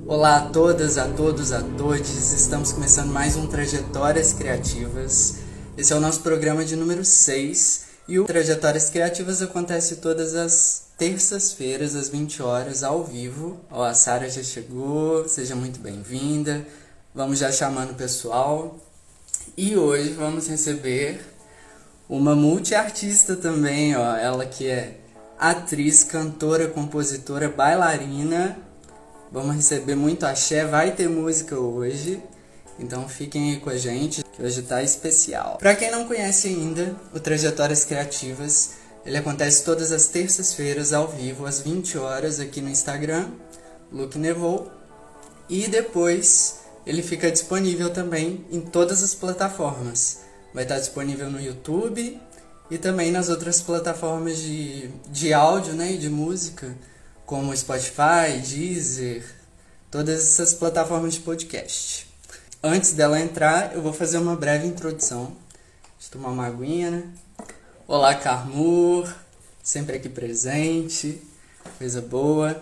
Olá a todas, a todos, a todes. Estamos começando mais um Trajetórias Criativas. Esse é o nosso programa de número 6 e o Trajetórias Criativas acontece todas as terças-feiras, às 20 horas, ao vivo. Ó, a Sara já chegou, seja muito bem-vinda. Vamos já chamando o pessoal. E hoje vamos receber uma multiartista também, ó. Ela que é atriz, cantora, compositora, bailarina. Vamos receber muito axé, vai ter música hoje, então fiquem aí com a gente, que hoje tá especial. Pra quem não conhece ainda, o Trajetórias Criativas, ele acontece todas as terças-feiras ao vivo, às 20 horas, aqui no Instagram, Luke Nevou, e depois ele fica disponível também em todas as plataformas. Vai estar disponível no YouTube e também nas outras plataformas de áudio, né, e de música, como Spotify, Deezer, todas essas plataformas de podcast. Antes dela entrar, eu vou fazer uma breve introdução. Deixa eu tomar uma aguinha, né? Olá, Carmur, sempre aqui presente, coisa boa.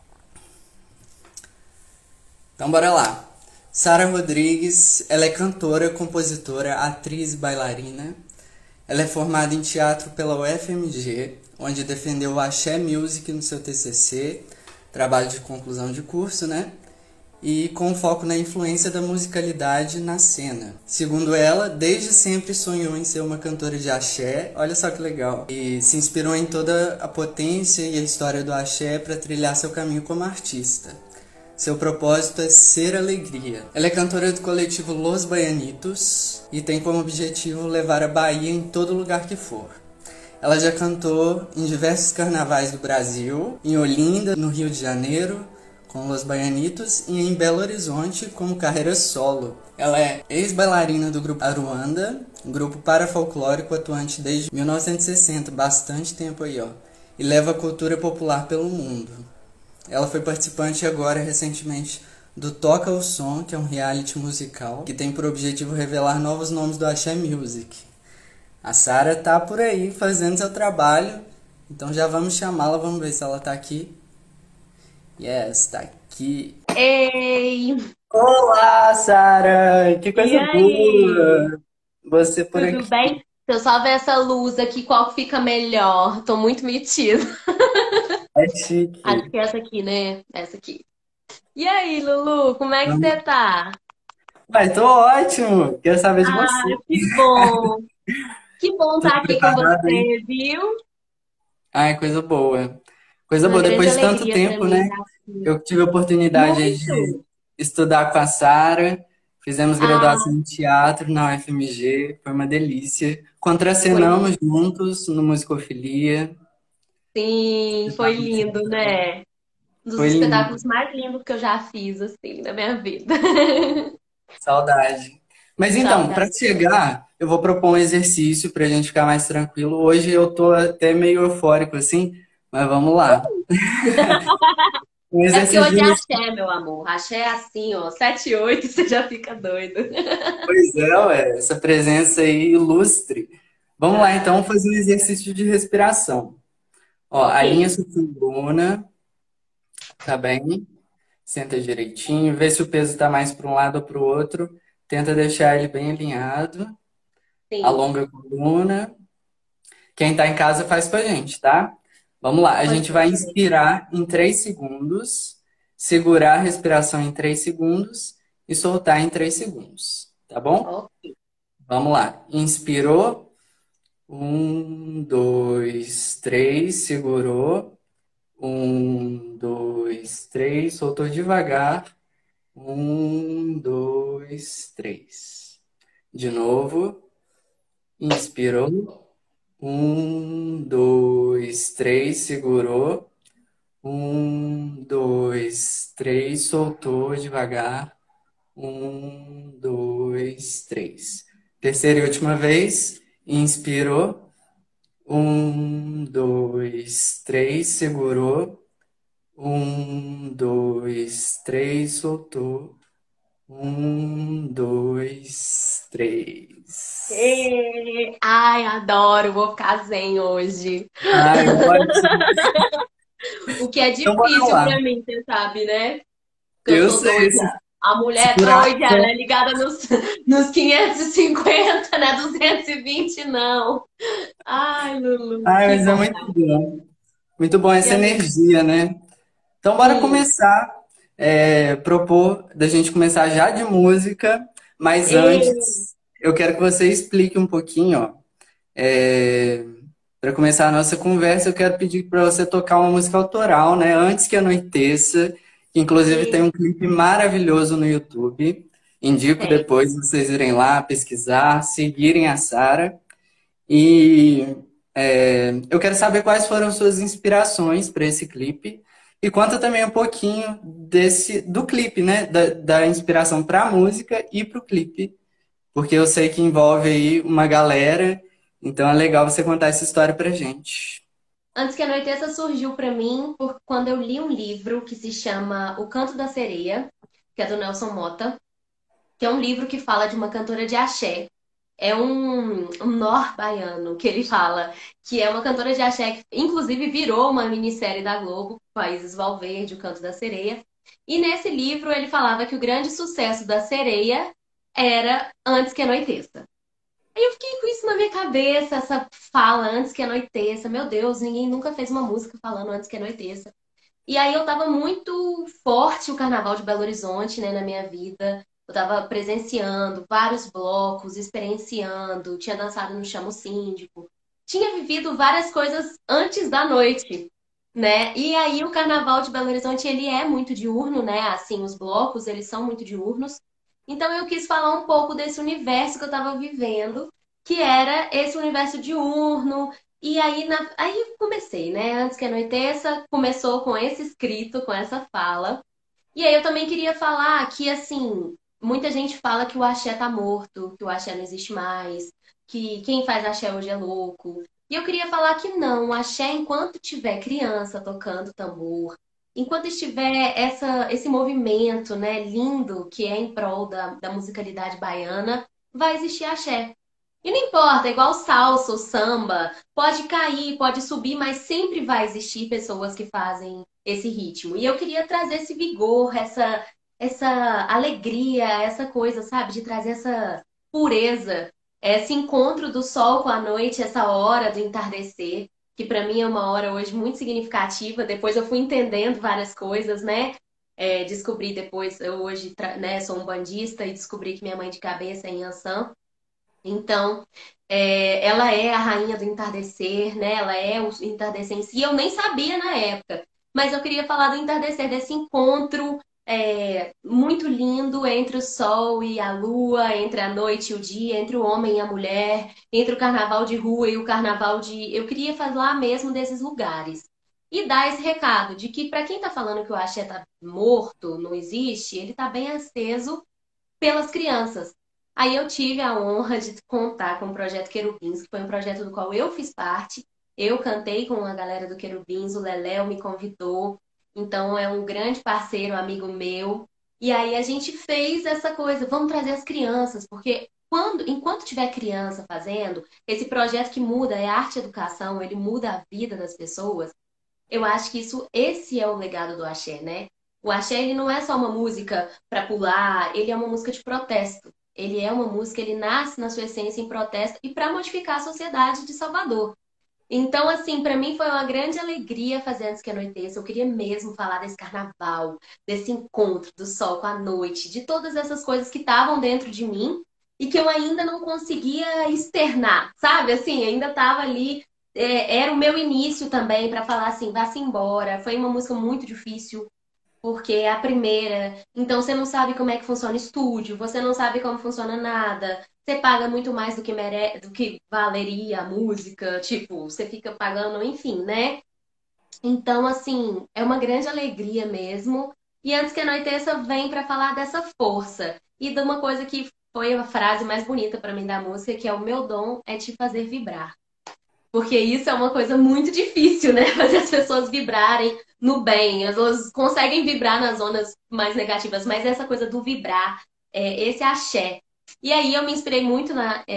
Então, bora lá. Sara Rodrigues, ela é cantora, compositora, atriz e bailarina. Ela é formada em teatro pela UFMG, onde defendeu o Axé Music no seu TCC, trabalho de conclusão de curso, né? E com foco na influência da musicalidade na cena. Segundo ela, desde sempre sonhou em ser uma cantora de axé, olha só que legal. E se inspirou em toda a potência e a história do axé para trilhar seu caminho como artista. Seu propósito é ser alegria. Ela é cantora do coletivo Los Baianitos e tem como objetivo levar a Bahia em todo lugar que for. Ela já cantou em diversos carnavais do Brasil, em Olinda, no Rio de Janeiro, com Los Baianitos, e em Belo Horizonte, como carreira solo. Ela é ex-bailarina do grupo Aruanda, um grupo parafolclórico atuante desde 1960, bastante tempo aí, ó, e leva a cultura popular pelo mundo. Ela foi participante agora, recentemente, do Toca o Som, que é um reality musical, que tem por objetivo revelar novos nomes do Axé Music. A Sara tá por aí fazendo seu trabalho, então já vamos chamá-la, vamos ver se ela tá aqui. Yes, tá aqui. Ei, Olá, Sara! Que e coisa aí? boa! Você por Tudo aqui. bem? Deixa eu só ver essa luz aqui, qual que fica melhor. Tô muito metida. É Acho chique. que é essa aqui, né? Essa aqui. E aí, Lulu, como é que você tá? Vai, tô ótimo! Quero saber de Ah, você. que bom. Que bom Tudo estar aqui com preparado aí? você, viu? Ai, coisa boa. Coisa Uma boa, grande depois de tanto alegria pra tempo, mim né? estar aqui. Eu tive a oportunidade aí de Muito. estudar com a Sara, fizemos Ah, graduação em teatro na UFMG, foi uma delícia. foi, Contracenamos juntos no Musicofilia, sim, foi espetáculo de lindo, teatro. né? Um dos Foi lindo, espetáculos mais lindos que eu já fiz, assim, na minha vida. saudade. Mas então, para Saudade. chegar, eu vou propor um exercício para a gente ficar mais tranquilo. Hoje eu tô até meio eufórico assim, mas vamos lá. Um É porque hoje exercício é de... axé, meu amor. Axé é assim, ó, 7 8 você já fica doido. Pois é, ué, essa presença aí ilustre. Vamos lá, então, fazer um exercício de respiração. Ó, Ok, alinha sua coluna, tá bem? Senta direitinho, vê se o peso tá mais para um lado ou para o outro. Tenta deixar ele bem alinhado. sim, Alonga a coluna. Quem tá em casa faz com a gente, tá? Vamos lá, a pode gente vai fazer. inspirar em 3 segundos, segurar a respiração em 3 segundos e soltar em 3 segundos, tá bom? Ok. Vamos lá. Inspirou. Um, dois, três, segurou. Um, dois, três, soltou devagar. Um, dois, três. De novo. Inspirou. Um, dois, três, segurou. Um, dois, três, soltou devagar. Um, dois, três. Terceira e última vez. Inspirou. Um, dois, três, segurou. Um, dois, três, soltou. Um, dois, três. Ai, adoro, vou ficar zen hoje. Ai, ótimo. O que é Então bora difícil lá. pra mim, você sabe, né? porque eu Eu sou sei, doida. A esse mulher é doida, ela furacão. é ligada nos 550, né? 220 não. Ai, Lulu, Ai, que mas é bom. muito bom. Muito bom E essa amiga, energia, né? Então, bora sim. começar, propor da gente começar já de música, mas E, antes eu quero que você explique um pouquinho, ó. Para começar a nossa conversa, eu quero pedir para você tocar uma música autoral, né? Antes que anoiteça, que inclusive tem e, um clipe maravilhoso no YouTube. Indico tem. depois vocês irem lá pesquisar, seguirem a Sara. E eu quero saber quais foram suas inspirações para esse clipe e conta também um pouquinho do clipe, né? Da inspiração para a música e para o clipe, porque eu sei que envolve aí uma galera, então é legal você contar essa história pra gente. Antes que anoiteça surgiu para mim por quando eu li um livro que se chama O Canto da Sereia, que é do Nelson Mota, que é um livro que fala de uma cantora de axé. É um nor baiano que ele fala, que é uma cantora de axé que inclusive virou uma minissérie da Globo, Países Valverde, O Canto da Sereia. E nesse livro ele falava que o grande sucesso da sereia era Antes que Anoiteça. Aí eu fiquei com isso na minha cabeça, essa fala Antes que Anoiteça. Meu Deus, ninguém nunca fez uma música falando Antes que Anoiteça. E aí eu tava muito forte o Carnaval de Belo Horizonte, né, na minha vida. Eu tava presenciando vários blocos, experienciando, tinha dançado no Chamo Síndico, tinha vivido várias coisas antes da noite, né? E aí o Carnaval de Belo Horizonte, ele é muito diurno, né? Assim, os blocos, eles são muito diurnos. Então eu quis falar um pouco desse universo que eu tava vivendo, que era esse universo diurno, e aí, aí eu comecei, né? Antes que anoiteça, começou com esse escrito, com essa fala. E aí eu também queria falar que, assim, muita gente fala que o axé tá morto, que o axé não existe mais, que quem faz axé hoje é louco. E eu queria falar que não, o axé, enquanto tiver criança tocando tambor, enquanto estiver esse movimento, né, lindo, que é em prol da musicalidade baiana, vai existir axé. E não importa, é igual salsa ou samba, pode cair, pode subir, mas sempre vai existir pessoas que fazem esse ritmo. E eu queria trazer esse vigor, essa alegria, essa coisa, sabe, de trazer essa pureza, esse encontro do sol com a noite, essa hora do entardecer, que para mim é uma hora hoje muito significativa. Depois eu fui entendendo várias coisas, né? Descobri depois, eu hoje, né, sou um bandista e descobri que minha mãe de cabeça é Inhansã. Então, ela é a rainha do entardecer, né? Ela é o entardecer em si. Eu nem sabia na época, mas eu queria falar do entardecer, desse encontro muito lindo entre o sol e a lua, entre a noite e o dia, entre o homem e a mulher, entre o carnaval de rua e o carnaval de. Eu queria falar mesmo desses lugares. E dar esse recado de que, para quem tá falando que o axé tá morto, não existe, ele tá bem aceso pelas crianças. Aí eu tive a honra de contar com o projeto Querubins, que foi um projeto do qual eu fiz parte. Eu cantei com a galera do Querubins, o Leléo me convidou, então é um grande parceiro, amigo meu. E aí a gente fez essa coisa, vamos trazer as crianças, porque enquanto tiver criança fazendo, esse projeto que muda é arte e educação, ele muda a vida das pessoas. Eu acho que esse é o legado do axé, né? O axé, ele não é só uma música para pular, ele é uma música de protesto. Ele é uma música, ele nasce na sua essência em protesto e para modificar a sociedade de Salvador. Então, assim, para mim foi uma grande alegria fazer Antes que Anoiteça. Eu queria mesmo falar desse carnaval, desse encontro do sol com a noite, de todas essas coisas que estavam dentro de mim e que eu ainda não conseguia externar, sabe? Assim, ainda estava ali. Era o meu início também para falar assim, vá-se embora. Foi uma música muito difícil, porque é a primeira, então você não sabe como é que funciona estúdio, você não sabe como funciona nada, você paga muito mais do que valeria a música, tipo, você fica pagando, enfim, né? Então, assim, é uma grande alegria mesmo. E Antes que Anoiteça vem para falar dessa força e de uma coisa que foi a frase mais bonita para mim da música, que é o meu dom é te fazer vibrar. Porque isso é uma coisa muito difícil, né? Fazer as pessoas vibrarem no bem. Elas conseguem vibrar nas zonas mais negativas, mas essa coisa do vibrar, esse axé. E aí eu me inspirei muito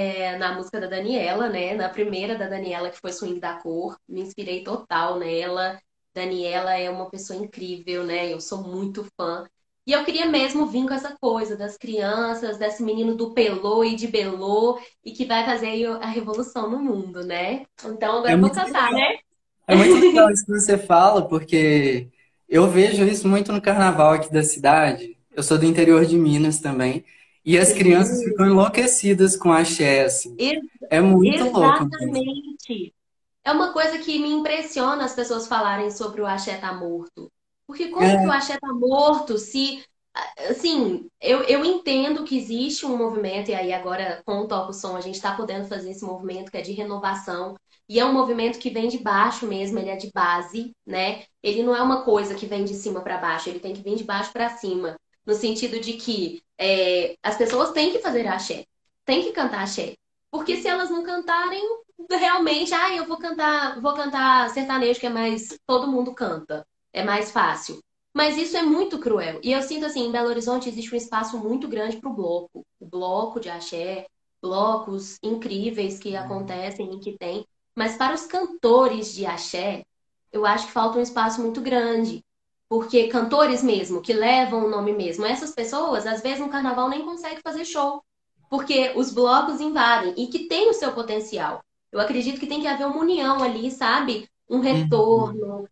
na música da Daniela, né? Na primeira da Daniela, que foi Swing da Cor. Me inspirei total nela. Daniela é uma pessoa incrível, né? Eu sou muito fã. E eu queria mesmo vir com essa coisa das crianças, desse menino do pelô e de belô, e que vai fazer aí a revolução no mundo, né? Então É agora eu vou muito cantar, legal. né? É muito legal isso que você fala, porque eu vejo isso muito no carnaval aqui da cidade. Eu sou do interior de Minas também. E as crianças Sim, ficam enlouquecidas com axé, assim. ex- É muito louco mesmo. exatamente. É uma coisa que me impressiona as pessoas falarem sobre o axé tá morto. Porque como que o É. axé tá morto se, assim, eu entendo que existe um movimento, e aí agora com o Toca o Som a gente está podendo fazer esse movimento que é de renovação, e é um movimento que vem de baixo mesmo, ele é de base, né? Ele não é uma coisa que vem de cima para baixo, ele tem que vir de baixo para cima, no sentido de que as pessoas têm que fazer axé, têm que cantar axé. Porque se elas não cantarem, realmente, eu vou cantar sertanejo, que é mais, todo mundo canta, é mais fácil. Mas isso é muito cruel. E eu sinto assim, em Belo Horizonte existe um espaço muito grande para o bloco. O bloco de axé, blocos incríveis que acontecem e que tem. Mas para os cantores de axé, eu acho que falta um espaço muito grande. Porque cantores mesmo, que levam o nome mesmo, essas pessoas, às vezes no carnaval nem conseguem fazer show. Porque os blocos invadem e que tem o seu potencial. Eu acredito que tem que haver uma união ali, sabe? Um Uhum. retorno.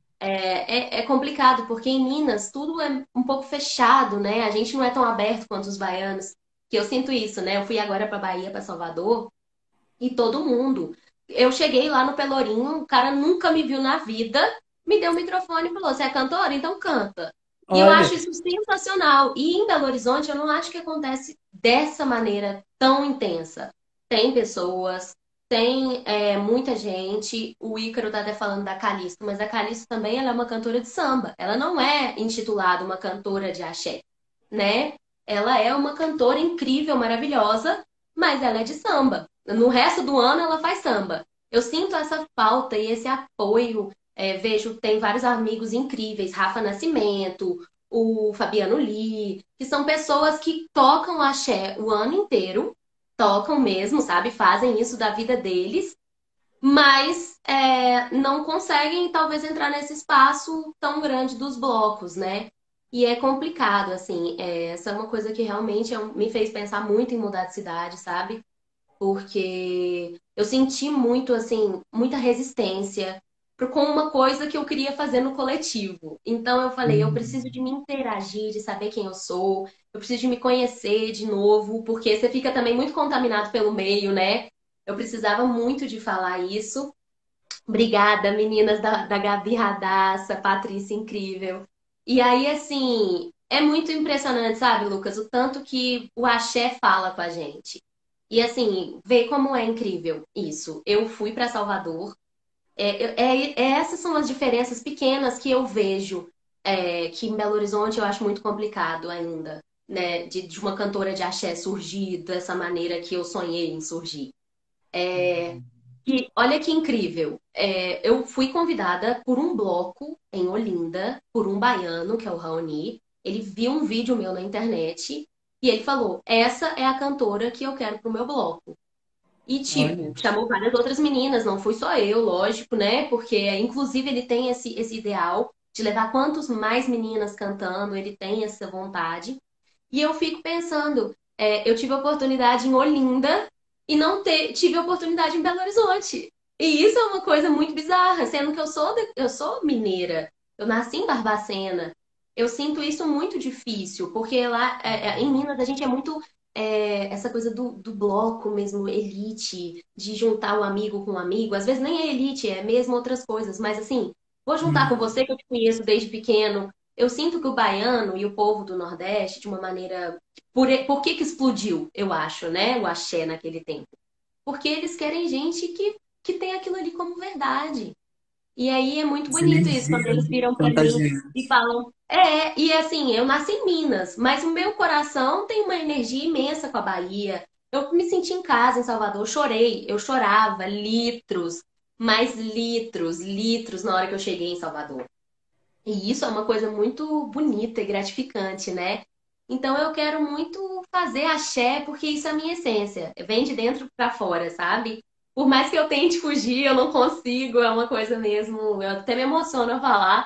É complicado, porque em Minas tudo é um pouco fechado, né? A gente não é tão aberto quanto os baianos, que eu sinto isso, né? Eu fui agora para Bahia, para Salvador, e todo mundo. Eu cheguei lá no Pelourinho, o cara nunca me viu na vida, me deu o microfone e falou: Você é cantora? Então canta. E eu Olha, acho isso sensacional. E em Belo Horizonte, eu não acho que acontece dessa maneira tão intensa. Tem pessoas, tem muita gente. O Ícaro tá até falando da Calisto, mas a Calisto também ela é uma cantora de samba. Ela não é intitulada uma cantora de axé, né? Ela é uma cantora incrível, maravilhosa, mas ela é de samba. No resto do ano ela faz samba. Eu sinto essa falta e esse apoio. Vejo, tem vários amigos incríveis, Rafa Nascimento, o Fabiano Lee, que são pessoas que tocam axé o ano inteiro, tocam mesmo, sabe? Fazem isso da vida deles, mas não conseguem talvez entrar nesse espaço tão grande dos blocos, né? E é complicado, assim. Essa é uma coisa que realmente me fez pensar muito em mudar de cidade, sabe? Porque eu senti muito, assim, muita resistência com uma coisa que eu queria fazer no coletivo. Então eu falei, eu preciso de uhum. me interagir, de saber quem eu sou, eu preciso de me conhecer de novo, porque você fica também muito contaminado pelo meio, né? Eu precisava muito de falar isso. Obrigada, meninas da Gabi Radassa, Patrícia incrível. E aí, assim, é muito impressionante, sabe, Lucas, o tanto que o axé fala com a gente. E assim, vê como é incrível isso. Eu fui para Salvador. Essas são as diferenças pequenas que eu vejo, que em Belo Horizonte eu acho muito complicado ainda, né? De uma cantora de axé surgir dessa maneira que eu sonhei em surgir. E olha que incrível. Eu fui convidada por um bloco em Olinda, por um baiano, que é o Raoni. Ele viu um vídeo meu na internet e ele falou: Essa é a cantora que eu quero pro meu bloco. E, tipo, Olha. chamou várias outras meninas, não fui só eu, lógico, né? Porque, inclusive, ele tem esse ideal de levar quantos mais meninas cantando, ele tem essa vontade. E eu fico pensando, eu tive a oportunidade em Olinda e não tive a oportunidade em Belo Horizonte. E isso é uma coisa muito bizarra, sendo que eu sou mineira, eu nasci em Barbacena. Eu sinto isso muito difícil, porque lá em Minas a gente é muito essa coisa do bloco mesmo, elite, de juntar um amigo com um amigo. Às vezes nem é elite, é mesmo outras coisas, mas assim, vou juntar com Uhum. você que eu te conheço desde pequeno. Eu sinto que o baiano e o povo do Nordeste, de uma maneira. Por que que explodiu, eu acho, né? O axé naquele tempo? Porque eles querem gente que tem aquilo ali como verdade. E aí é muito Essa bonito isso, quando energia, eles né? viram pra mim e Contagiante. falam. E assim, eu nasci em Minas, mas o meu coração tem uma energia imensa com a Bahia. Eu me senti em casa em Salvador, chorei, eu chorava litros, mais litros, litros na hora que eu cheguei em Salvador. E isso é uma coisa muito bonita e gratificante, né? Então eu quero muito fazer axé porque isso é a minha essência. Vem de dentro pra fora, sabe? Por mais que eu tente fugir, eu não consigo, é uma coisa mesmo. Eu até me emociono a falar,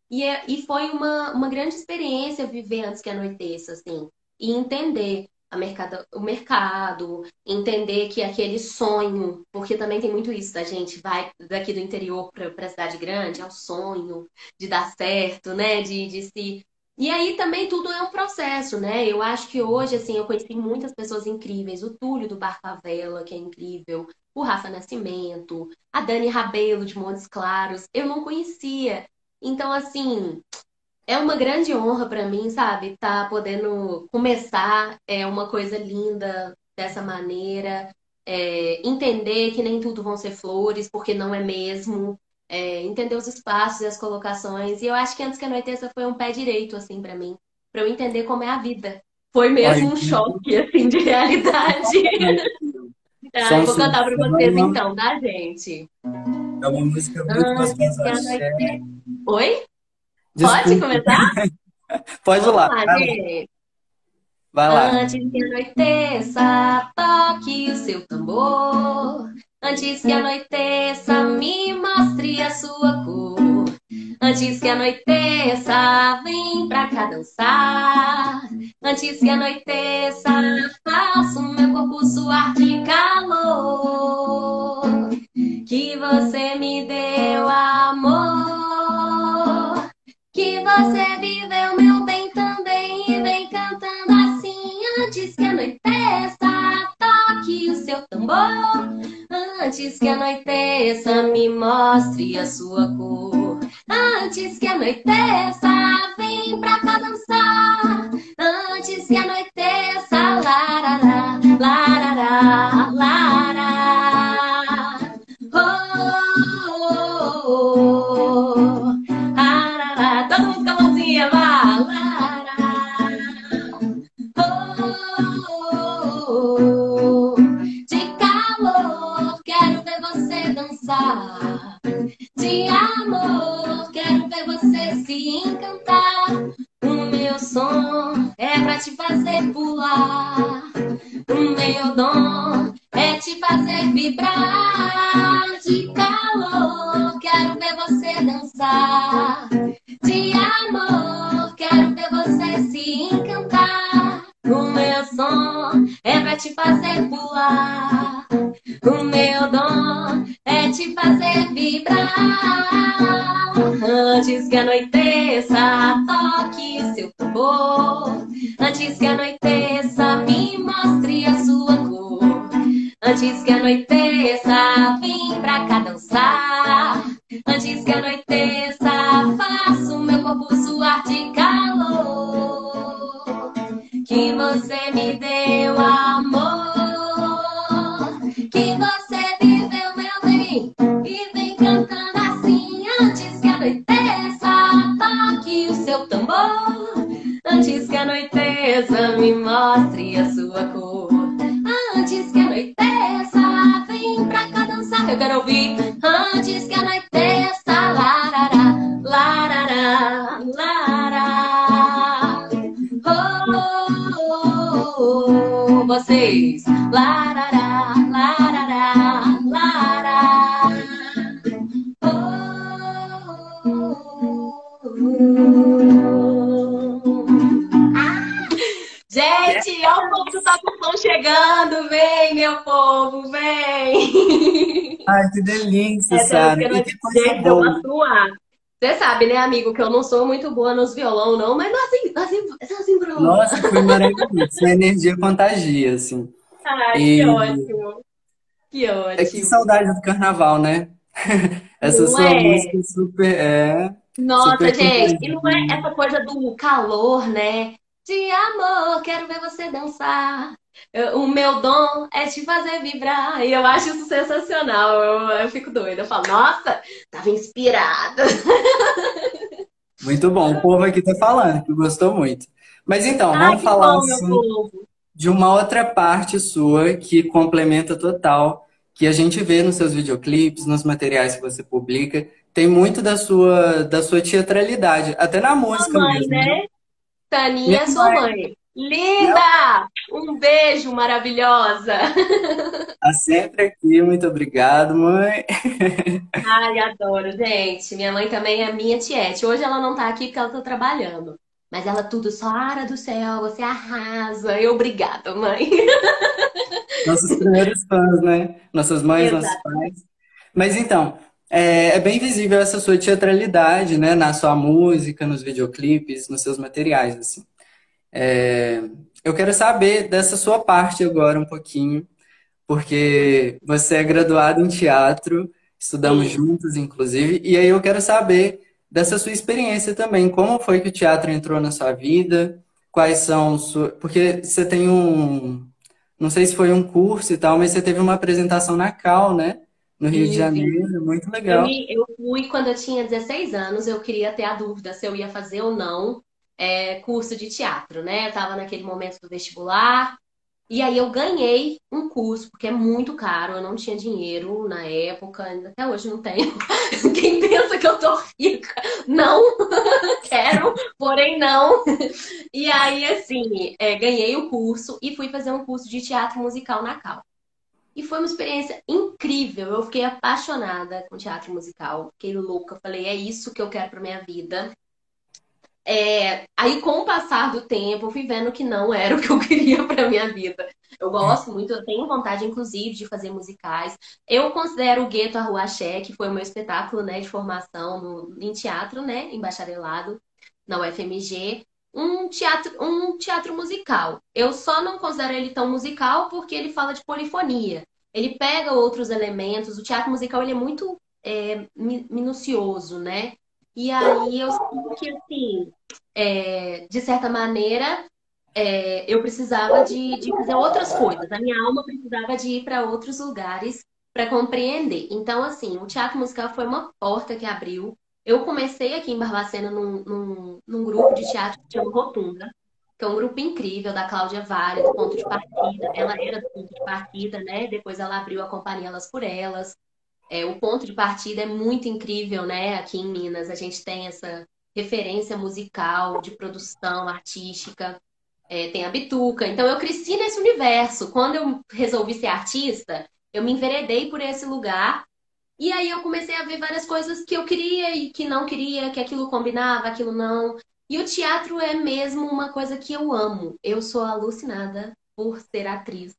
E foi uma grande experiência viver antes que anoiteça, assim, e entender o mercado, entender que aquele sonho, porque também tem muito isso da gente vai daqui do interior para a cidade grande, é o sonho de dar certo, né? De se. E aí também tudo é um processo, né? Eu acho que hoje, assim, eu conheci muitas pessoas incríveis, o Túlio do Bar Favela, que é incrível, o Rafa Nascimento, a Dani Rabelo de Montes Claros, eu não conhecia. Então, assim, é uma grande honra para mim, sabe? Tá podendo começar uma coisa linda dessa maneira, entender que nem tudo vão ser flores, porque não é mesmo, entender os espaços e as colocações. E eu acho que antes que anoiteça foi um pé direito, assim, para eu entender como é a vida. Foi Olha, mesmo um choque, assim, de realidade. Ai, Somos vou Seu cantar para vocês Fã, então, tá, gente? é uma música muito Antes gostosa, que axé. anoiteça. Oi? Pode Desculpa, começar? pode ir Vamos lá, lá, vai lá. gente. Vai lá. Antes que anoiteça, toque o seu tambor. Antes que anoiteça, me mostre a sua cor. Antes que anoiteça, vem pra cá dançar. Antes que anoiteça, faça o meu corpo suar de calor. Que você me deu amor. Que você viveu meu bem também e vem cantando assim. Antes que anoiteça, toque o seu tambor. Antes que anoiteça, me mostre a sua cor. Antes que anoiteça, vem pra cá dançar. Antes que anoiteça, larará, larará, larará. Oh, oh, oh. Arará. Todo mundo com a mãozinha, vá. Larará. Oh, de calor, quero ver você dançar. De amor, quero ver você se encantar. O meu som é pra te fazer pular. O meu dom é te fazer vibrar. De calor, quero ver você dançar. De amor, quero ver você se encantar. O meu som é pra te fazer pular. O meu dom é te fazer vibrar. Antes que anoiteça, toque o seu tambor. Antes que anoiteça, me mostre a sua cor. Antes que anoiteça, vem pra cá dançar. Antes que anoiteça, faça o meu corpo suar de calor. Que você me deu amor. Que você viveu meu bem e vem cantando assim. Antes que anoiteça, toque o seu tambor. Antes que anoiteça, me mostre a sua cor. Antes que anoiteça, vem pra cá dançar. Eu quero ouvir. Antes que anoiteça, larará, larará, larará. Oh, vocês. Larará, larará, larará. Gente, olha o povo do Sapopão chegando. Vem, meu povo, vem. Ai, que delícia, Essa Sara. música, E que coisa gente, eu vou boa. atuar. Você sabe, né, amigo, que eu não sou muito boa nos violão, não, mas nós embroma. Nossa, foi maravilhoso. Sua energia contagia, assim. Ai, que E ótimo, que que ótimo. saudade do carnaval, né? Essa Não sua é? música Nossa, super gente, e não é contagia. essa coisa do calor, né? De amor, quero ver você dançar. O meu dom é te fazer vibrar. E eu acho isso sensacional. Eu fico doida. Eu falo, nossa, tava inspirada. Muito bom. O povo aqui tá falando que gostou muito. Mas então, Ai, vamos que falar bom, meu assim povo. de uma outra parte sua que complementa total, que a gente vê nos seus videoclipes, nos materiais que você publica, tem muito da sua teatralidade, até na música Mamãe, mesmo, né? né? Taninha Minha é sua mãe, mãe. Linda! Um beijo, maravilhosa! Tá sempre aqui, muito obrigado, mãe. Ai, adoro, gente. Minha mãe também é minha tiete. Hoje ela não tá aqui porque ela tá trabalhando. Mas ela tudo, Sara do céu, você arrasa. Eu, obrigada, mãe. Nossos primeiros fãs, né? Nossas mães, nossos Exato. pais. Mas então, é bem visível essa sua teatralidade, né? Na sua música, nos videoclipes, nos seus materiais, assim. É, eu quero saber dessa sua parte agora um pouquinho, porque você é graduado em teatro, estudamos Sim. juntos, inclusive, e aí eu quero saber dessa sua experiência também. Como foi que o teatro entrou na sua vida? Quais são suas... Porque você tem um... Não sei se foi um curso e tal, mas você teve uma apresentação na Cal, né? No Rio de Tive. Janeiro, muito legal. Eu fui quando eu tinha 16 anos, eu queria ter a dúvida se eu ia fazer ou não curso de teatro, né? Eu tava naquele momento do vestibular, e aí eu ganhei um curso, porque é muito caro, eu não tinha dinheiro na época, ainda até hoje não tenho. Quem pensa que eu tô rica? Não, quero, porém não. E aí, assim, ganhei o curso e fui fazer um curso de teatro musical na Cal. E foi uma experiência incrível. Eu fiquei apaixonada com teatro musical. Fiquei louca. Falei, é isso que eu quero pra minha vida. Aí, com o passar do tempo, eu fui vendo que não era o que eu queria pra minha vida. Eu gosto muito, eu tenho vontade, inclusive, de fazer musicais. Eu considero o Gueto Arruaxé, que foi o meu espetáculo, né, de formação em teatro, né, em bacharelado, na UFMG, um teatro musical. Eu só não considero ele tão musical porque ele fala de polifonia. Ele pega outros elementos. O teatro musical ele é muito minucioso, né? E aí eu sinto que, assim, de certa maneira, eu precisava de fazer outras coisas. A minha alma precisava de ir para outros lugares para compreender. Então, assim, o teatro musical foi uma porta que abriu. Eu comecei aqui em Barbacena num grupo de teatro que chama Rotunda, que é um grupo incrível da Cláudia Vale, do Ponto de Partida. Ela era do Ponto de Partida, né? Depois ela abriu a companhia Elas por Elas. O Ponto de Partida é muito incrível, né? Aqui em Minas, a gente tem essa referência musical, de produção artística. Tem a Bituca. Então eu cresci nesse universo. Quando eu resolvi ser artista, eu me enveredei por esse lugar. E aí eu comecei a ver várias coisas que eu queria e que não queria, que aquilo combinava, aquilo não. E o teatro é mesmo uma coisa que eu amo. Eu sou alucinada por ser atriz.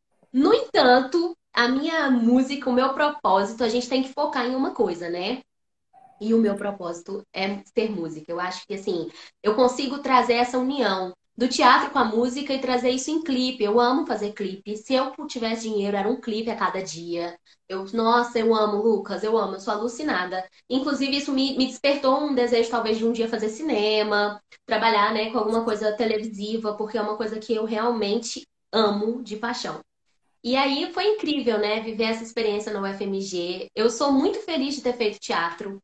No entanto, a minha música, o meu propósito, a gente tem que focar em uma coisa, né? E o meu propósito é ser música. Eu acho que assim, eu consigo trazer essa união do teatro com a música e trazer isso em clipe. Eu amo fazer clipe. Se eu tivesse dinheiro, era um clipe a cada dia. Nossa, eu amo, Lucas, eu amo, eu sou alucinada. Inclusive, isso me despertou um desejo, talvez, de um dia fazer cinema, trabalhar, né, com alguma coisa televisiva, porque é uma coisa que eu realmente amo de paixão. E aí foi incrível, né, viver essa experiência na UFMG. Eu sou muito feliz de ter feito teatro.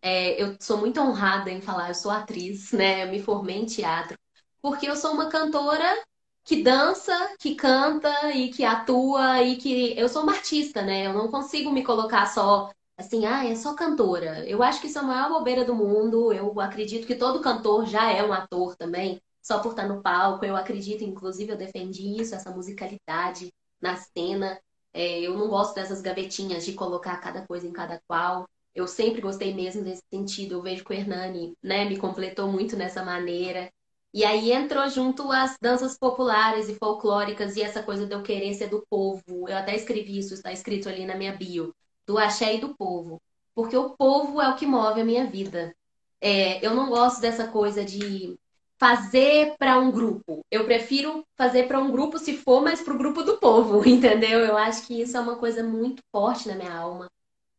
Eu sou muito honrada em falar, eu sou atriz, né? Eu me formei em teatro, porque eu sou uma cantora que dança, que canta e que atua e que eu sou uma artista, né? Eu não consigo me colocar só assim, é só cantora. Eu acho que isso é a maior bobeira do mundo. Eu acredito que todo cantor já é um ator também, só por estar no palco. Eu acredito, inclusive, eu defendi isso, essa musicalidade na cena. Eu não gosto dessas gavetinhas de colocar cada coisa em cada qual. Eu sempre gostei mesmo desse sentido. Eu vejo que o Hernani, né, me completou muito nessa maneira. E aí entrou junto as danças populares e folclóricas e essa coisa de eu querer ser do povo. Eu até escrevi isso, está escrito ali na minha bio, do axé e do povo. Porque o povo é o que move a minha vida. Eu não gosto dessa coisa de fazer para um grupo. Eu prefiro fazer para um grupo se for, mas para o grupo do povo, entendeu? Eu acho que isso é uma coisa muito forte na minha alma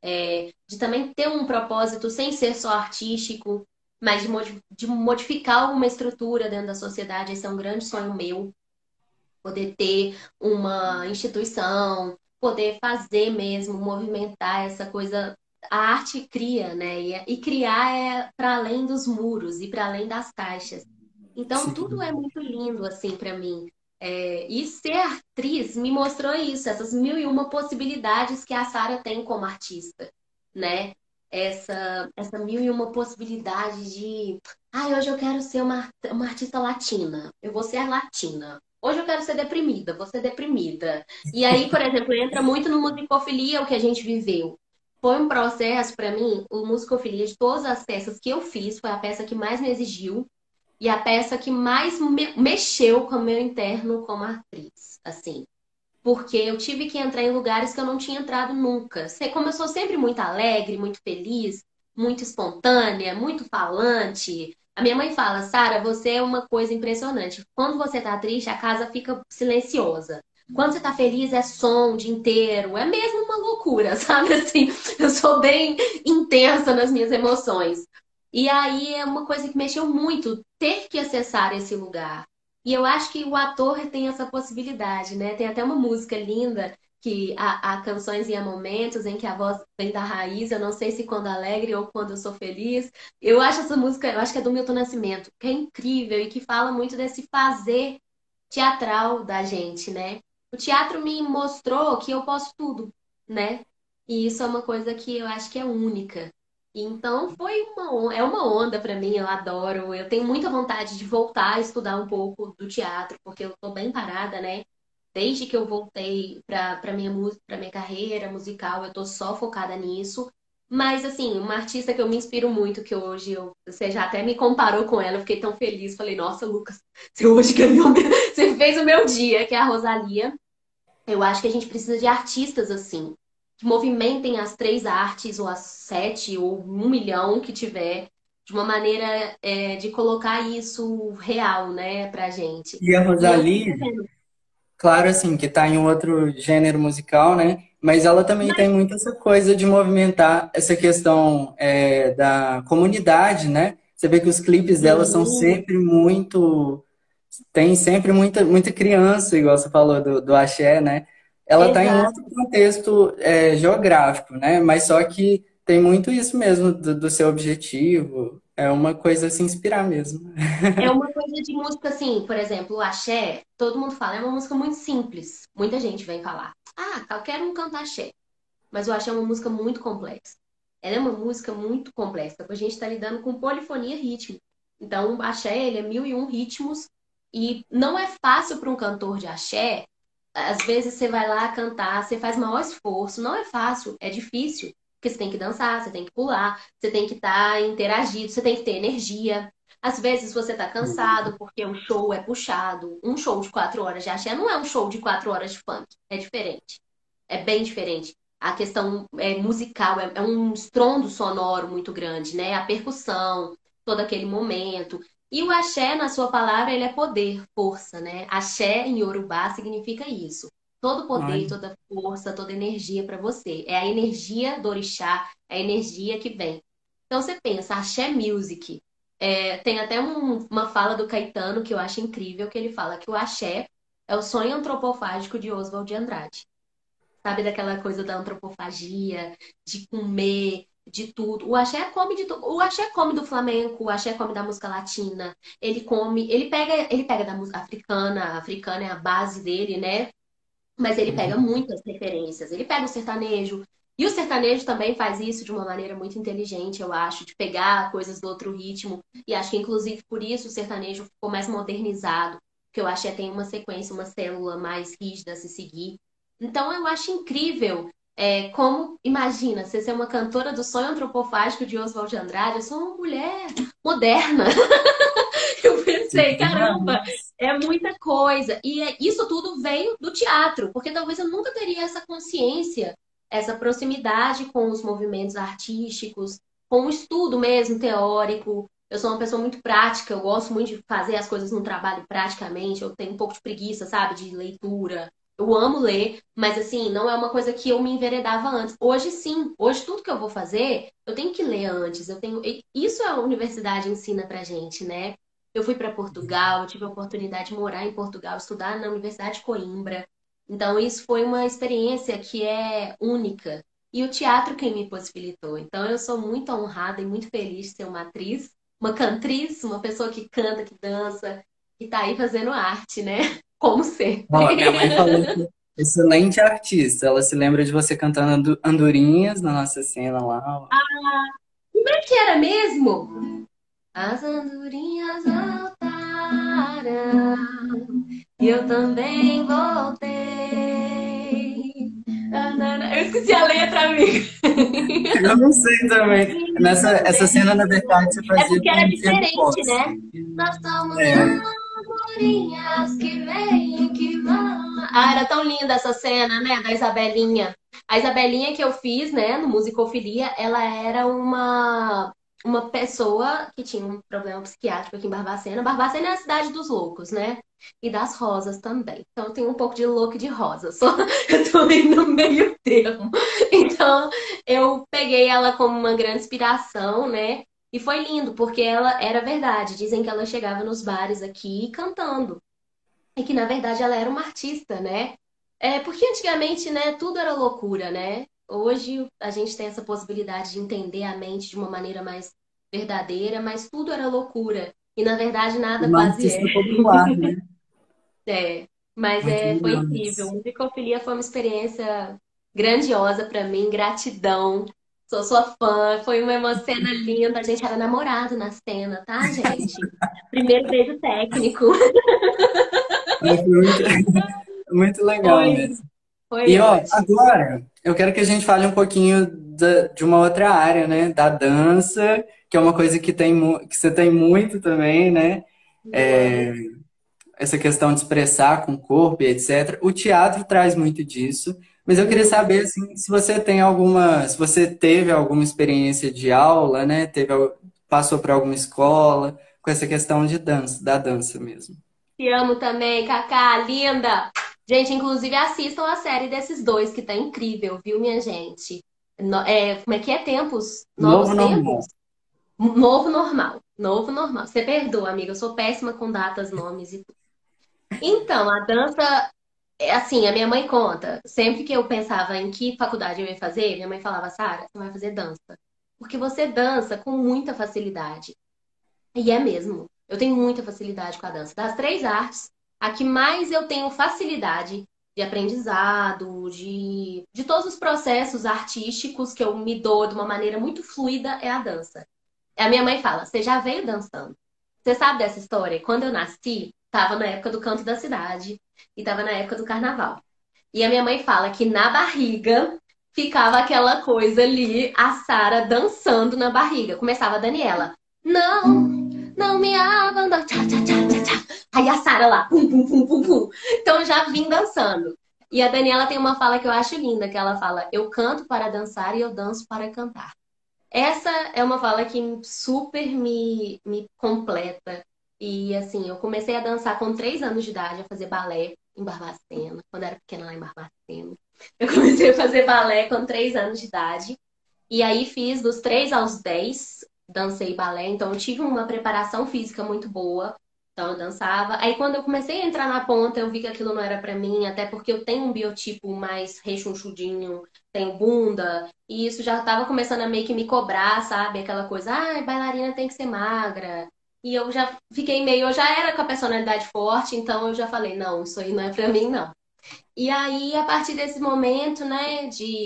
de também ter um propósito sem ser só artístico, mas de modificar uma estrutura dentro da sociedade. Esse é um grande sonho meu, poder ter uma instituição, poder fazer mesmo, movimentar essa coisa. A arte cria, né? E criar é para além dos muros e para além das caixas. Então, tudo é Sim, muito lindo, assim, para mim. E ser atriz me mostrou isso, essas mil e uma possibilidades que a Sara tem como artista, né? Essa mil e uma possibilidade de Ai, hoje eu quero ser uma artista latina. Eu vou ser latina. Hoje eu quero ser deprimida, vou ser deprimida. E aí, por exemplo, entra muito no musicofilia o que a gente viveu. Foi um processo para mim, o musicofilia de todas as peças que eu fiz, foi a peça que mais me exigiu e a peça que mais mexeu com o meu interno como atriz, assim. Porque eu tive que entrar em lugares que eu não tinha entrado nunca. Como eu sou sempre muito alegre, muito feliz, muito espontânea, muito falante. A minha mãe fala, Sara, você é uma coisa impressionante. Quando você tá triste, a casa fica silenciosa. Quando você tá feliz, é som o dia inteiro. É mesmo uma loucura, sabe? Assim, eu sou bem intensa nas minhas emoções. E aí é uma coisa que mexeu muito, ter que acessar esse lugar. E eu acho que o ator tem essa possibilidade, né? Tem até uma música linda que há canções e há momentos em que a voz vem da raiz. Eu não sei se quando alegre ou quando eu sou feliz. Eu acho essa música, eu acho que é do Milton Nascimento, que é incrível e que fala muito desse fazer teatral da gente, né? O teatro me mostrou que eu posso tudo, né? E isso é uma coisa que eu acho que é única. Então é uma onda para mim, eu adoro. Eu tenho muita vontade de voltar a estudar um pouco do teatro, porque eu tô bem parada, né? Desde que eu voltei para minha música, para minha carreira musical, eu tô só focada nisso. Mas assim, uma artista que eu me inspiro muito, que hoje você já até me comparou com ela, eu fiquei tão feliz, falei, nossa, Lucas, você hoje ganhou, você fez o meu dia, que é a Rosalia. Eu acho que a gente precisa de artistas assim, que movimentem as três artes, ou as sete, ou 1 milhão que tiver, de uma maneira de colocar isso real, né, pra gente. E a E eu Rosalie, fico vendo, claro, assim, que tá em um outro gênero musical, né? Mas ela também tem mas muito essa coisa de movimentar essa questão da comunidade, né? Você vê que os clipes dela são sim, sempre muito. Tem sempre muita criança, igual você falou do axé, né? Ela tá em um outro exato. contexto geográfico, né? Mas só que tem muito isso mesmo do seu objetivo. É uma coisa a se inspirar mesmo. É uma coisa de música assim, por exemplo, o axé, todo mundo fala, é uma música muito simples. Muita gente vem falar, ah, qualquer um canta axé. Mas o axé é uma música muito complexa. Ela é uma música muito complexa, porque a gente está lidando com polifonia rítmica. Então, o axé, ele é 1.001 ritmos e não é fácil para um cantor de axé. Às vezes você vai lá cantar, você faz maior esforço, não é fácil, é difícil, porque você tem que dançar, você tem que pular, você tem que estar interagido, você tem que ter energia. Às vezes você está cansado porque o show é puxado. Um show de 4 horas de axé não é um show de 4 horas de funk, é diferente. É bem diferente. A questão musical é um estrondo sonoro muito grande, né? A percussão, todo aquele momento. E o axé, na sua palavra, ele é poder, força, né? Axé em Yorubá significa isso. Todo poder, Olha, toda força, toda energia para você. É a energia do orixá, é a energia que vem. Então você pensa, axé music. Tem até uma fala do Caetano que eu acho incrível, que ele fala que o axé é o sonho antropofágico de Oswald de Andrade. Sabe, daquela coisa da antropofagia, de comer, de tudo. O axé come de tudo. O axé come do flamenco, o axé come da música latina. Ele come, ele pega da música africana, a africana é a base dele, né? Mas ele pega muitas referências. Ele pega o sertanejo. E o sertanejo também faz isso de uma maneira muito inteligente, eu acho, de pegar coisas do outro ritmo. E acho que, inclusive, por isso o sertanejo ficou mais modernizado. Porque eu acho que tem uma sequência, uma célula mais rígida a se seguir. Então, eu acho incrível como, imagina, você ser uma cantora do sonho antropofágico de Oswald de Andrade. Eu sou uma mulher moderna. Eu pensei, caramba, demais. é muita coisa. E isso tudo veio do teatro, porque talvez eu nunca teria essa consciência, essa proximidade com os movimentos artísticos, com o estudo mesmo teórico. Eu sou uma pessoa muito prática, eu gosto muito de fazer as coisas no trabalho praticamente. Eu tenho um pouco de preguiça, sabe, de leitura. Eu amo ler, mas assim, não é uma coisa que eu me enveredava antes. Hoje sim, hoje tudo que eu vou fazer, eu tenho que ler antes. Isso a universidade ensina pra gente, né? Eu fui para Portugal, eu tive a oportunidade de morar em Portugal, estudar na Universidade de Coimbra. Então, isso foi uma experiência que é única. E o teatro quem me possibilitou. Então, eu sou muito honrada e muito feliz de ser uma atriz, uma cantriz, uma pessoa que canta, que dança, que está aí fazendo arte, né? Como Ó, sempre. minha mãe falou que excelente artista. Ela se lembra de você cantando andorinhas na nossa cena lá. Como é que era mesmo? As andorinhas voltaram, e eu também voltei. Eu esqueci a letra, amiga. Eu não sei também. Essa cena, na verdade, você É fazia porque com era o Diego diferente, né? Rossi. Nós somos É, andorinhas que vêm, que vão. Ah, era tão linda essa cena, né? Da Isabelinha. A Isabelinha que eu fiz, né, no Musicofilia, ela era uma pessoa que tinha um problema psiquiátrico aqui em Barbacena. Barbacena é a cidade dos loucos, né? E das rosas também. Então eu tenho um pouco de louco e de rosa. Só eu tô aí no meio termo. Então eu peguei ela como uma grande inspiração, né? E foi lindo, porque ela era verdade. Dizem que ela chegava nos bares aqui cantando. E que, na verdade, ela era uma artista, né? É, porque antigamente, né, tudo era loucura, né? Hoje a gente tem essa possibilidade de entender a mente de uma maneira mais verdadeira, mas tudo era loucura. E, na verdade, nada uma quase é. artista popular, né? É, mas Muito foi legal incrível. isso. Musicofilia foi uma experiência grandiosa para mim, gratidão. Sou sua fã, foi uma cena linda. A gente era namorado na cena, tá, gente? Primeiro beijo técnico. Foi muito, muito legal Foi, mesmo. foi E ó, ótimo. agora eu quero que a gente fale um pouquinho de uma outra área, né? Da dança, que é uma coisa que que você tem muito também, né? Eu amo. Essa questão de expressar com o corpo e etc. O teatro traz muito disso, mas eu queria saber Uhum. assim, se você tem se você teve alguma experiência de aula, né? Passou por alguma escola com essa questão de dança, da dança mesmo. Te amo também, Cacá, linda. Gente, inclusive assistam a série desses dois, que tá incrível, viu, minha gente? Como é que é? Tempos? Novos Novo tempos? normal. Novo normal. Novo normal. Você perdoa, amiga. Eu sou péssima com datas, nomes e tudo. Então, a dança, é assim, a minha mãe conta. Sempre que eu pensava em que faculdade eu ia fazer, minha mãe falava, Sara, você vai fazer dança. Porque você dança com muita facilidade. E é mesmo. Eu tenho muita facilidade com a dança. Das três artes, a que mais eu tenho facilidade de aprendizado, de todos os processos artísticos que eu me dou de uma maneira muito fluida é a dança. A minha mãe fala: você já veio dançando. Você sabe dessa história? Quando eu nasci, estava na época do canto da cidade e estava na época do carnaval. E a minha mãe fala que na barriga ficava aquela coisa ali, a Sara dançando na barriga. Começava a Daniela. Não, não me abandone. Tchá, tchá, tchá, tchá, tchá. Aí a Sara lá, pum, pum, pum, pum, pum. Então eu já vim dançando. E a Daniela tem uma fala que eu acho linda, que ela fala: eu canto para dançar e eu danço para cantar. Essa é uma fala que super me completa. E assim, eu comecei a dançar com 3 anos de idade, a fazer balé em Barbacena, quando eu era pequena lá em Barbacena. Eu comecei a fazer balé com 3 anos de idade. E aí fiz dos 3 aos 10, dancei balé, então eu tive uma preparação física muito boa. Então eu dançava. Aí quando eu comecei a entrar na ponta, eu vi que aquilo não era pra mim, até porque eu tenho um biotipo mais rechonchudinho, tenho bunda, e isso já tava começando a meio que me cobrar, sabe? Aquela coisa, ai, bailarina tem que ser magra. E eu já fiquei meio, eu já era com a personalidade forte, então eu já falei, não, isso aí não é pra mim, não. E aí, a partir desse momento, né,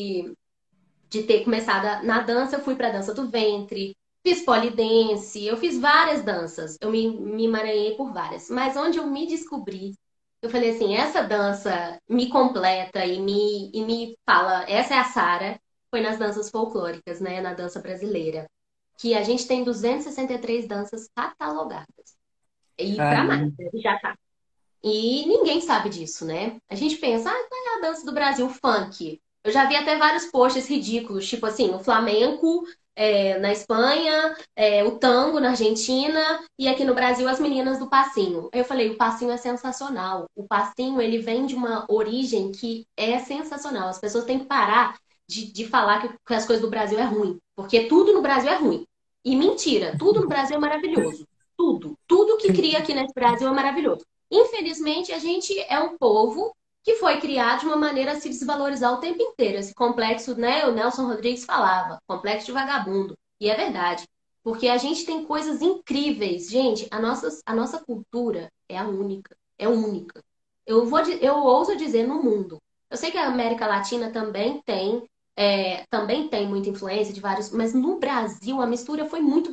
de ter começado na dança, eu fui para dança do ventre, fiz polidense, eu fiz várias danças, eu me emaranhei por várias. Mas onde eu me descobri, eu falei assim, essa dança me completa e me fala, essa é a Sara, foi nas danças folclóricas, né, na dança brasileira, que a gente tem 263 danças catalogadas. E para mais, Caramba. né, já tá. E ninguém sabe disso, né? A gente pensa, qual é a dança do Brasil? Funk. Eu já vi até vários posts ridículos, tipo assim, o flamenco na Espanha, o tango na Argentina e aqui no Brasil as meninas do passinho. Eu falei, o passinho é sensacional. O passinho, ele vem de uma origem que é sensacional. As pessoas têm que parar de falar que as coisas do Brasil é ruim, porque tudo no Brasil é ruim. E mentira, tudo no Brasil é maravilhoso. Tudo. Tudo que cria aqui nesse Brasil é maravilhoso. Infelizmente, a gente é um povo que foi criado de uma maneira a se desvalorizar o tempo inteiro. Esse complexo, né? O Nelson Rodrigues falava, complexo de vagabundo. E é verdade. Porque a gente tem coisas incríveis. Gente, a nossa cultura é a única. É única. Eu ouso dizer no mundo. Eu sei que a América Latina também tem muita influência de vários, mas no Brasil a mistura foi muito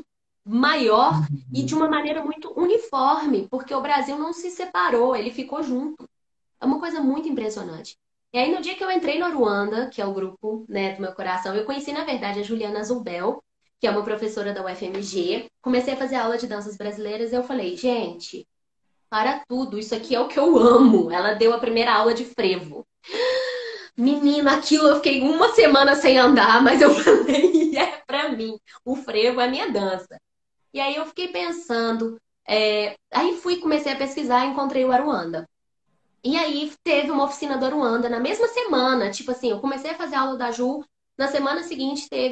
maior e de Uhum. uma maneira muito uniforme, porque o Brasil não se separou, ele ficou junto. É uma coisa muito impressionante. E aí, no dia que eu entrei no Aruanda, que é o grupo, né, do meu coração, eu conheci, na verdade, a Juliana Zubel, que é uma professora da UFMG. Comecei a fazer aula de danças brasileiras e eu falei, gente, para tudo, isso aqui é o que eu amo. Ela deu a primeira aula de frevo. Menina, aquilo eu fiquei uma semana sem andar, mas eu falei, é pra mim. O frevo é a minha dança. E aí eu fiquei pensando, aí comecei a pesquisar e encontrei o Aruanda. E aí teve uma oficina do Aruanda na mesma semana. Tipo assim, eu comecei a fazer a aula da Ju, na semana seguinte teve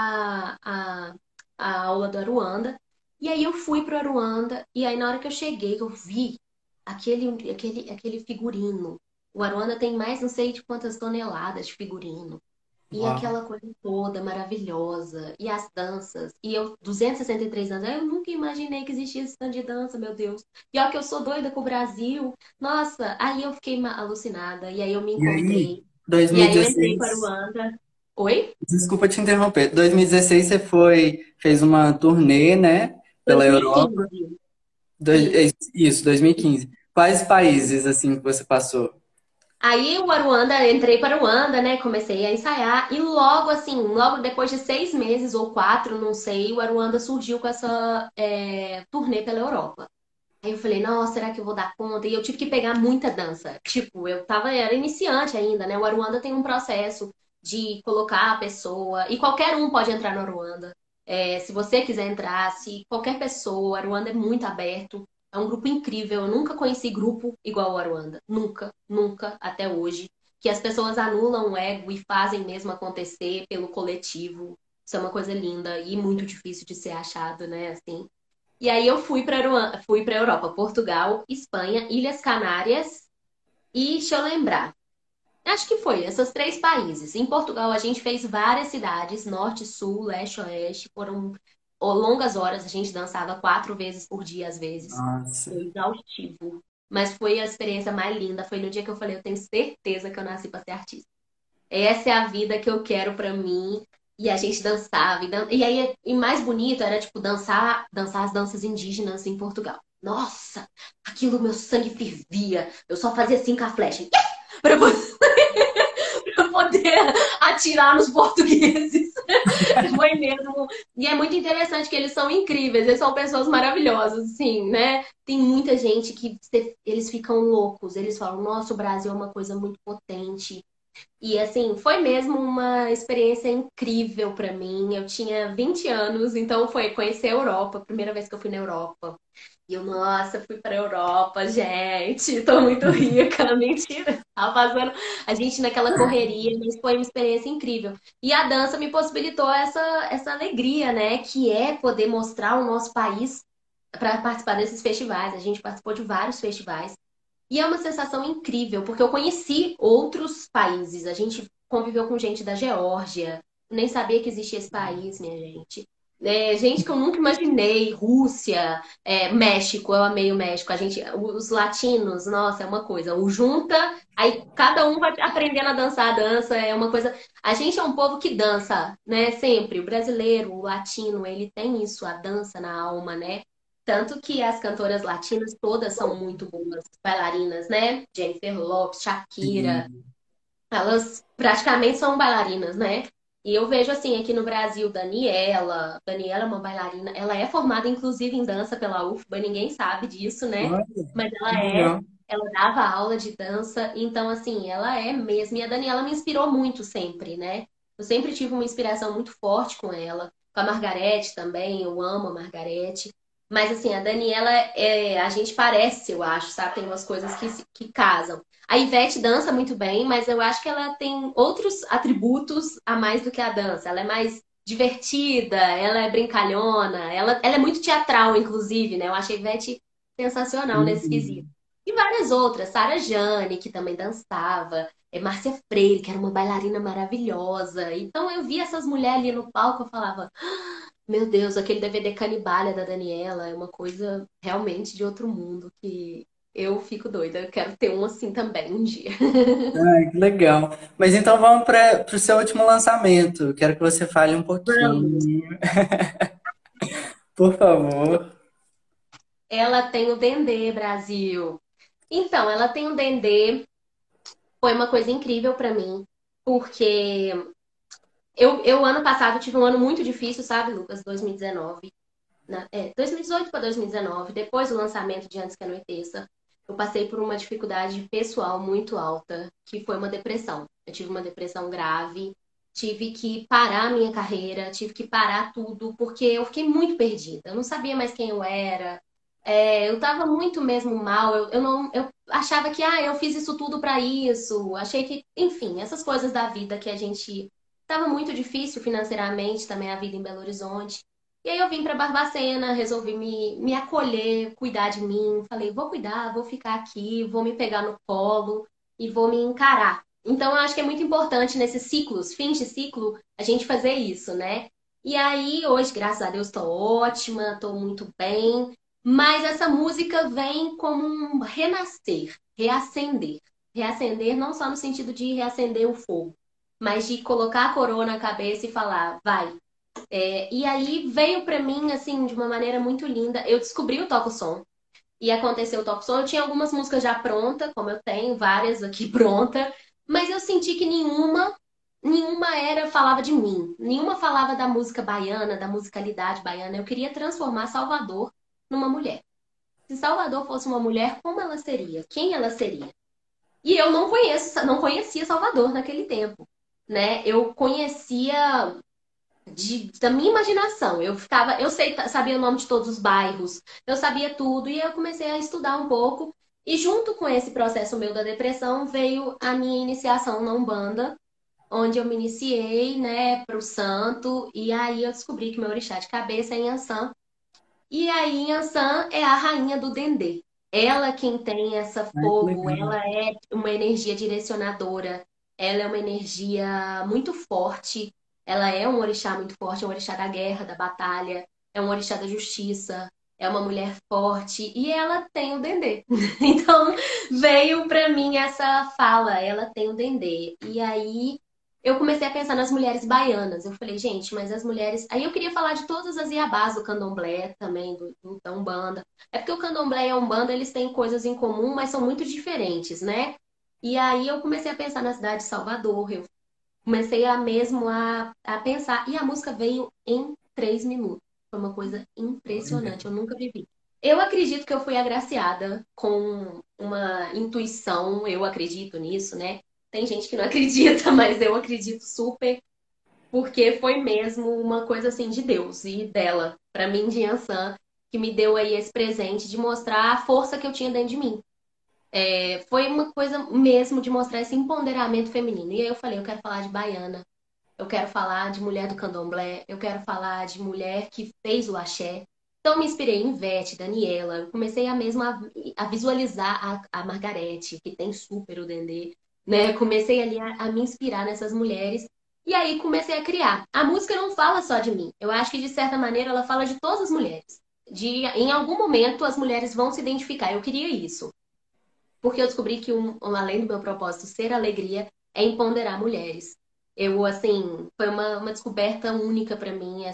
a aula do Aruanda. E aí eu fui pro Aruanda, e aí na hora que eu cheguei, eu vi aquele figurino. O Aruanda tem mais não sei de quantas toneladas de figurino. E Uau. aquela coisa toda maravilhosa. E as danças. E eu, 263 anos, eu nunca imaginei que existia esse tanto de dança, meu Deus. E ó, que eu sou doida com o Brasil. Nossa, aí eu fiquei alucinada. E aí eu me E aí, encontrei. E aí eu entrei para o 2016, Ruanda. Oi? desculpa te interromper. 2016 você fez uma turnê, né, pela Europa. 2015. Isso. Isso, 2015. Quais países assim que você passou? Aí o Aruanda, entrei para o Aruanda, né? Comecei a ensaiar. E logo assim, logo depois de 6 meses ou 4, não sei, o Aruanda surgiu com essa turnê pela Europa. Aí eu falei, nossa, será que eu vou dar conta? E eu tive que pegar muita dança. Tipo, era iniciante ainda, né? O Aruanda tem um processo de colocar a pessoa, e qualquer um pode entrar no Aruanda. Se você quiser entrar, se qualquer pessoa, o Aruanda é muito aberto. É um grupo incrível. Eu nunca conheci grupo igual o Aruanda. Nunca, nunca, até hoje. Que as pessoas anulam o ego e fazem mesmo acontecer pelo coletivo. Isso é uma coisa linda e muito difícil de ser achado, né? Assim. E aí eu fui para Europa, Portugal, Espanha, Ilhas Canárias e deixa eu lembrar. Acho que foi esses 3 países. Em Portugal a gente fez várias cidades, norte, sul, leste, oeste. Foram longas horas, a gente dançava 4 vezes por dia às vezes. Nossa. Foi exaustivo. Mas foi a experiência mais linda. Foi no dia que eu falei, eu tenho certeza que eu nasci para ser artista. Essa é a vida que eu quero pra mim. E a gente dançava. E aí, e mais bonito era, tipo, dançar as danças indígenas em Portugal. Nossa, aquilo meu sangue fervia. Eu só fazia assim com a flecha. Pra poder, pra poder atirar nos portugueses. Foi mesmo. E é muito interessante que eles são incríveis. Eles são pessoas maravilhosas, assim, né? Tem muita gente que eles ficam loucos. Eles falam, nossa, o Brasil é uma coisa muito potente. E assim, foi mesmo uma experiência incrível para mim. Eu tinha 20 anos, então foi conhecer a Europa, a primeira vez que eu fui na Europa. E eu, nossa, fui para a Europa, gente, tô muito rica, mentira. Tava fazendo a gente naquela correria, mas foi uma experiência incrível. E a dança me possibilitou essa alegria, né, que é poder mostrar o nosso país para participar desses festivais. A gente participou de vários festivais. E é uma sensação incrível, porque eu conheci outros países. A gente conviveu com gente da Geórgia, nem sabia que existia esse país, minha gente. Gente que eu nunca imaginei, Rússia, México, eu amei o México. Os latinos, nossa, é uma coisa. O junta, aí cada um vai aprendendo a dançar a dança, é uma coisa. A gente é um povo que dança, né? Sempre. O brasileiro, o latino, ele tem isso, a dança na alma, né? Tanto que as cantoras latinas todas são muito boas bailarinas, né? Jennifer Lopez, Shakira, Sim. elas praticamente são bailarinas, né? E eu vejo assim aqui no Brasil, Daniela. Daniela é uma bailarina, ela é formada inclusive em dança pela UFBA, ninguém sabe disso, né? Olha, Mas que legal. ela dava aula de dança, então assim, ela é mesmo. E a Daniela me inspirou muito sempre, né? Eu sempre tive uma inspiração muito forte com ela, com a Margarete também, eu amo a Margarete. Mas assim, a Daniela, a gente parece, eu acho, sabe? Tem umas coisas que casam. A Ivete dança muito bem, mas eu acho que ela tem outros atributos a mais do que a dança. Ela é mais divertida, ela é brincalhona, ela é muito teatral, inclusive, né? Eu achei a Ivete sensacional nesse quesito. Uhum. E várias outras, Sara Jane, que também dançava, Márcia Freire, que era uma bailarina maravilhosa. Então eu via essas mulheres ali no palco, eu falava, meu Deus, aquele DVD Canibália da Daniela é uma coisa realmente de outro mundo que eu fico doida. Eu quero ter um assim também um dia. Ai, que legal. Mas então vamos para o seu último lançamento. Quero que você fale um Vamos. pouquinho. Por favor. Ela tem o Dendê, Brasil. Então, ela tem o Dendê, foi uma coisa incrível pra mim, porque eu ano passado tive um ano muito difícil, sabe, Lucas? 2019. 2018 para 2019, depois do lançamento de Antes que Anoiteça, eu passei por uma dificuldade pessoal muito alta, que foi uma depressão. Eu tive uma depressão grave, tive que parar a minha carreira, tive que parar tudo, porque eu fiquei muito perdida. Eu não sabia mais quem eu era. Eu estava muito mesmo mal. Eu achava que eu fiz isso tudo para isso. Achei que, enfim, essas coisas da vida que a gente estava muito difícil financeiramente, também a vida em Belo Horizonte. E aí eu vim para Barbacena, resolvi me acolher, cuidar de mim. Falei, vou cuidar, vou ficar aqui, vou me pegar no colo e vou me encarar. Então eu acho que é muito importante nesses ciclos, fins de ciclo, a gente fazer isso, né? E aí hoje, graças a Deus, estou ótima, estou muito bem. Mas essa música vem como um renascer, reacender. Reacender não só no sentido de reacender o fogo, mas de colocar a coroa na cabeça e falar, vai. E aí veio pra mim, assim, de uma maneira muito linda. Eu descobri o Toco Som. E aconteceu o Toco Som. Eu tinha algumas músicas já prontas, como eu tenho várias aqui prontas. Mas eu senti que nenhuma falava de mim. Nenhuma falava da música baiana, da musicalidade baiana. Eu queria transformar Salvador numa mulher. Se Salvador fosse uma mulher, como ela seria? Quem ela seria? E eu não conhecia Salvador naquele tempo, né? Eu conhecia da minha imaginação. Sabia o nome de todos os bairros, eu sabia tudo e eu comecei a estudar um pouco. E junto com esse processo meu da depressão veio a minha iniciação na Umbanda, onde eu me iniciei, né, para o santo, e aí eu descobri que meu orixá de cabeça é Inhansã. E aí Inhansã é a rainha do Dendê. Ela quem tem essa Ai, que fogo, legal. ela é uma energia direcionadora, ela é uma energia muito forte, ela é um orixá muito forte, é um orixá da guerra, da batalha, é um orixá da justiça, é uma mulher forte e ela tem o Dendê. Então veio pra mim essa fala, ela tem o Dendê. E aí eu comecei a pensar nas mulheres baianas. Eu falei, gente, mas as mulheres. Aí eu queria falar de todas as iabás do candomblé também, da Umbanda. É porque o candomblé e a Umbanda, eles têm coisas em comum, mas são muito diferentes, né? E aí eu comecei a pensar na cidade de Salvador. Eu comecei a pensar. E a música veio em 3 minutos. Foi uma coisa Olha. impressionante. Eu nunca vivi. Eu acredito que eu fui agraciada com uma intuição, eu acredito nisso, né? Tem gente que não acredita, mas eu acredito super, porque foi mesmo uma coisa assim de Deus e dela, pra mim, de Yansan, que me deu aí esse presente de mostrar a força que eu tinha dentro de mim. Foi uma coisa mesmo de mostrar esse empoderamento feminino. E aí eu falei, eu quero falar de baiana, eu quero falar de mulher do candomblé, eu quero falar de mulher que fez o axé. Então me inspirei em Ivete, Daniela, eu comecei a visualizar a Margarete, que tem super o dendê, né? Comecei ali a me inspirar nessas mulheres e aí comecei a criar. A música não fala só de mim, eu acho que de certa maneira ela fala de todas as mulheres. Em algum momento as mulheres vão se identificar, eu queria isso. Porque eu descobri que, além do meu propósito ser alegria, é empoderar mulheres. Eu, assim, foi uma descoberta única para mim,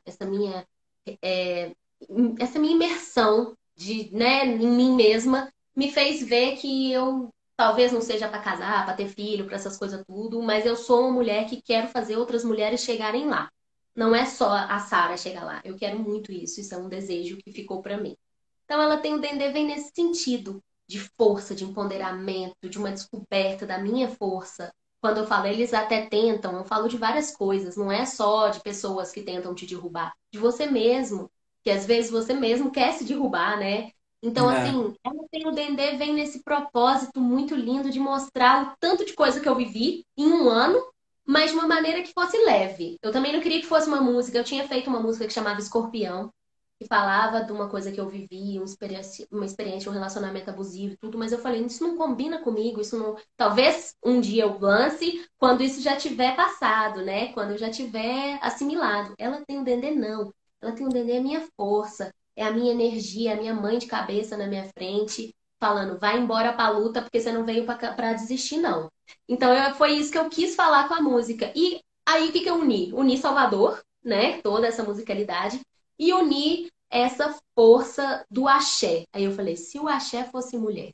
é, essa minha imersão né, em mim mesma me fez ver que eu talvez não seja para casar, para ter filho, para essas coisas tudo, mas eu sou uma mulher que quero fazer outras mulheres chegarem lá. Não é só a Sara chegar lá. Eu quero muito isso. Isso é um desejo que ficou para mim. Então ela tem o Dendê vem nesse sentido de força, de empoderamento, de uma descoberta da minha força. Quando eu falo eles até tentam, eu falo de várias coisas, não é só de pessoas que tentam te derrubar, de você mesmo, que às vezes você mesmo quer se derrubar, né? Então, É. assim, ela tem o Dendê vem nesse propósito muito lindo de mostrar o tanto de coisa que eu vivi em um ano, mas de uma maneira que fosse leve. Eu também não queria que fosse uma música, eu tinha feito uma música que chamava Escorpião, que falava de uma coisa que eu vivi, uma experiência, um relacionamento abusivo e tudo, mas eu falei, isso não combina comigo, isso não. Talvez um dia eu lance quando isso já tiver passado, né? Quando eu já tiver assimilado. Ela tem um dendê, não. Ela tem um dendê, é a minha força, é a minha energia, é a minha mãe de cabeça na minha frente, falando, vai embora pra luta, porque você não veio pra desistir, não. Então foi isso que eu quis falar com a música. E aí o que que eu uni? Uni Salvador, né? Toda essa musicalidade e unir essa força do axé. Aí eu falei, se o axé fosse mulher,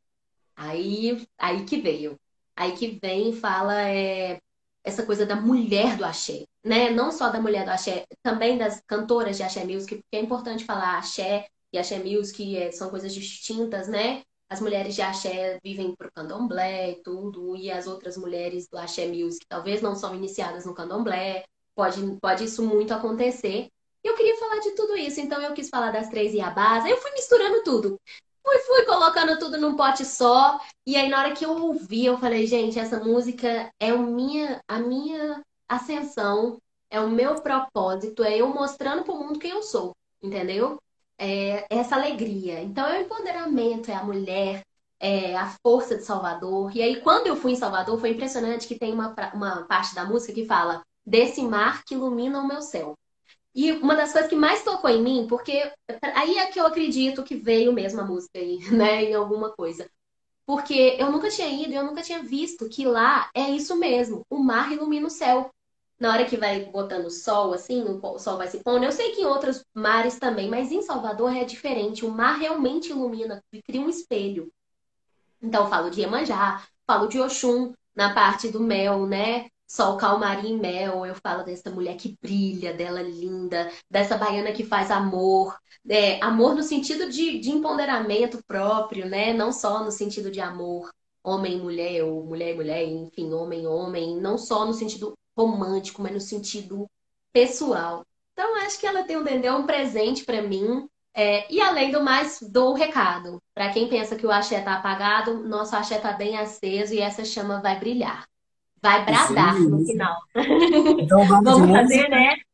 aí que veio. Aí que vem e fala essa coisa da mulher do axé, né? Não só da mulher do axé, também das cantoras de axé music, porque é importante falar axé e axé music são coisas distintas, né? As mulheres de axé vivem pro candomblé e tudo, e as outras mulheres do axé music talvez não são iniciadas no candomblé, pode isso muito acontecer. E eu queria falar de tudo isso, então eu quis falar das três Iabás, aí eu fui misturando tudo. Fui colocando tudo num pote só, e aí na hora que eu ouvi, eu falei, gente, essa música é a minha ascensão, é o meu propósito, é eu mostrando pro mundo quem eu sou, entendeu? Essa alegria. Então é o empoderamento, é a mulher, é a força de Salvador. E aí quando eu fui em Salvador, foi impressionante que tem uma parte da música que fala desse mar que ilumina o meu céu. E uma das coisas que mais tocou em mim, porque aí é que eu acredito que veio mesmo a música aí, né, em alguma coisa. Porque eu nunca tinha ido e eu nunca tinha visto que lá é isso mesmo, o mar ilumina o céu. Na hora que vai botando sol, assim, o sol vai se pondo. Eu sei que em outros mares também, mas em Salvador é diferente. O mar realmente ilumina, cria um espelho. Então, eu falo de Iemanjá, falo de Oxum na parte do mel, né? Sol, calmaria e mel. Eu falo dessa mulher que brilha, dela linda, dessa baiana que faz amor. Amor no sentido de empoderamento próprio, né? Não só no sentido de amor homem e mulher, ou mulher e mulher, enfim, homem e homem. Não só no sentido romântico, mas no sentido pessoal. Então, acho que ela tem um Dendê, um presente para mim. E além do mais, dou o recado. Para quem pensa que o axé tá apagado, nosso axé tá bem aceso e essa chama vai brilhar. Vai Isso bradar no mesmo. final. Então vamos de Vamos fazer, música. né?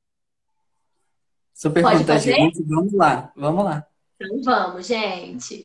Super Pode fazer? contagiante. Vamos lá, vamos lá. Então vamos, gente.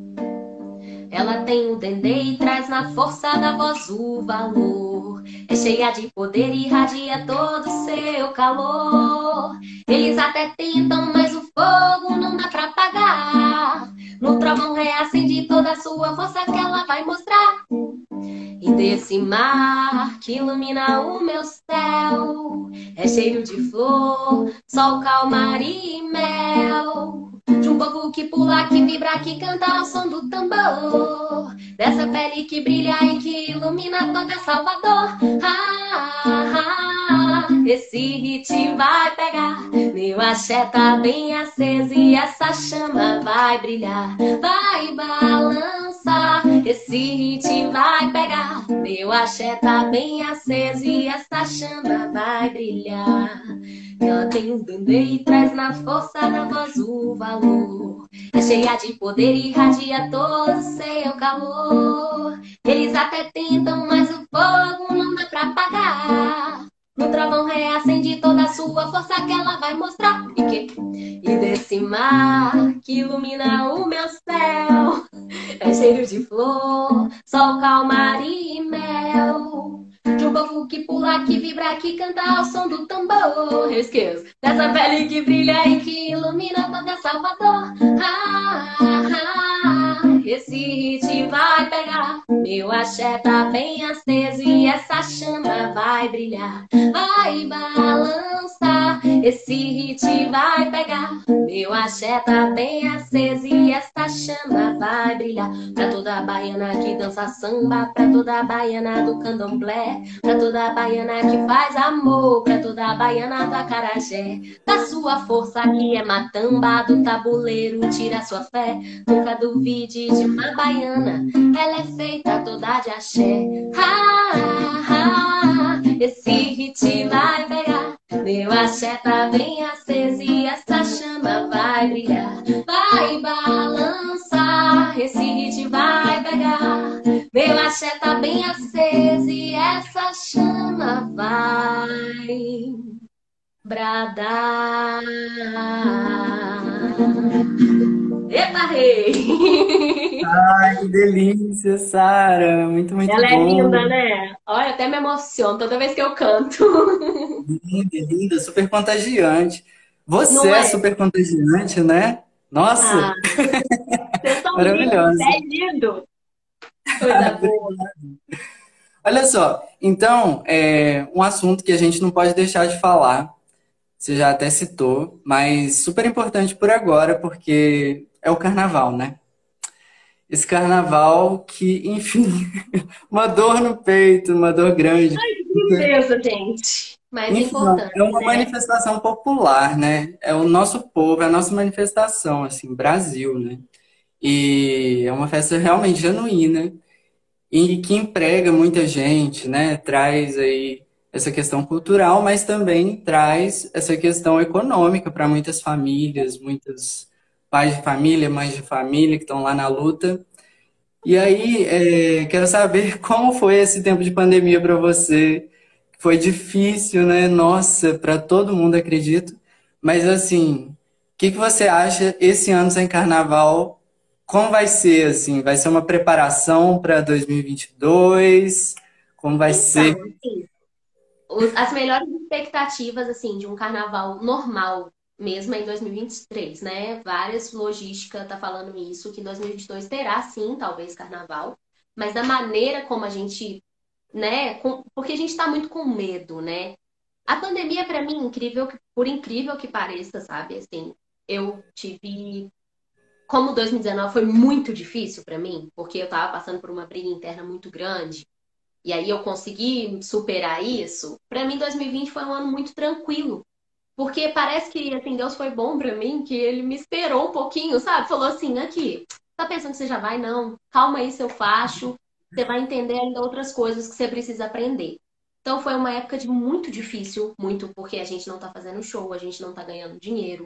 Ela tem o dendê e traz na força da voz o valor. É cheia de poder e irradia todo o seu calor. Eles até tentam, mas o fogo não dá pra apagar. No trovão reacende toda a sua força que ela vai mostrar. E desse mar que ilumina o meu céu, é cheio de flor, sol, calmaria e mel. De um povo que pula, que vibra, que canta ao som do tambor. Dessa pele que brilha e que ilumina toda Salvador. Esse hit vai pegar. Meu axé tá bem aceso e essa chama vai brilhar. Vai balançar. Esse hit vai pegar. Meu axé tá bem aceso e essa chama vai brilhar. Ela tem um dendê e traz na força da voz o valor. É cheia de poder e irradia todo o seu calor. Eles até tentam, mas o fogo não dá pra apagar. No trovão reacende toda a sua força que ela vai mostrar. E desse mar que ilumina o meu céu, é cheio de flor, sol, calmaria e mel. De um povo que pula, que vibra, que canta ao som do tambor. Eu esqueço. Dessa pele que brilha e que ilumina toda Salvador. Esse hit vai pegar. Meu axé tá bem aceso e essa chama vai brilhar. Vai balançar. Esse hit vai pegar. Meu axé tá bem aceso e essa chama vai brilhar. Pra toda a baiana que dança samba, pra toda a baiana do candomblé, pra toda a baiana que faz amor, pra toda a baiana do acarajé. Da sua força que é matamba, do tabuleiro tira sua fé. Nunca duvide de uma baiana, ela é feita toda de axé. Esse hit vai pegar. Meu axé tá bem aceso e essa chama vai brilhar. Vai balançar, esse hit vai pegar. Meu axé tá bem aceso e essa chama vai bradar. Eita, rei! Ai, que delícia, Sara. Muito, muito Ela é bom. linda, né? Olha, até me emociono toda vez que eu canto. Linda, linda, super contagiante. Você Não é é? super contagiante, né? Nossa, Ah, vocês são lindos, maravilhosa. é lindo. Coisa boa. Olha só, então, um assunto que a gente não pode deixar de falar você já até citou, mas super importante por agora, porque é o carnaval, né? Esse carnaval que, enfim, uma dor no peito, uma dor grande. Tristeza, gente. Mas é Enfim, importante, é uma né? manifestação popular, né? É o nosso povo, é a nossa manifestação, assim, Brasil, né? E é uma festa realmente genuína e que emprega muita gente, né? Traz aí essa questão cultural, mas também traz essa questão econômica para muitas famílias, muitos pais de família, mães de família que estão lá na luta. E aí, quero saber como foi esse tempo de pandemia para você. Foi difícil, né? Nossa, para todo mundo, acredito. Mas assim, o que que você acha esse ano sem carnaval? Como vai ser assim? Vai ser uma preparação para 2022? Como vai ser? Então, assim, as melhores expectativas, assim, de um carnaval normal mesmo é em 2023, né? Várias logística tá falando isso, que em 2022 terá sim, talvez, carnaval, mas da maneira como a gente, né? Porque a gente tá muito com medo, né? A pandemia, para mim, incrível, por incrível que pareça, sabe? Assim, eu tive. Como 2019 foi muito difícil para mim, porque eu tava passando por uma briga interna muito grande. E aí eu consegui superar isso. Para mim, 2020 foi um ano muito tranquilo, porque parece que assim Deus foi bom para mim, que ele me esperou um pouquinho, sabe? Falou assim, aqui, tá pensando que você já vai? Não, calma aí, seu facho. Você vai entender ainda outras coisas que você precisa aprender. Então foi uma época de muito difícil, muito porque a gente não tá fazendo show, a gente não tá ganhando dinheiro,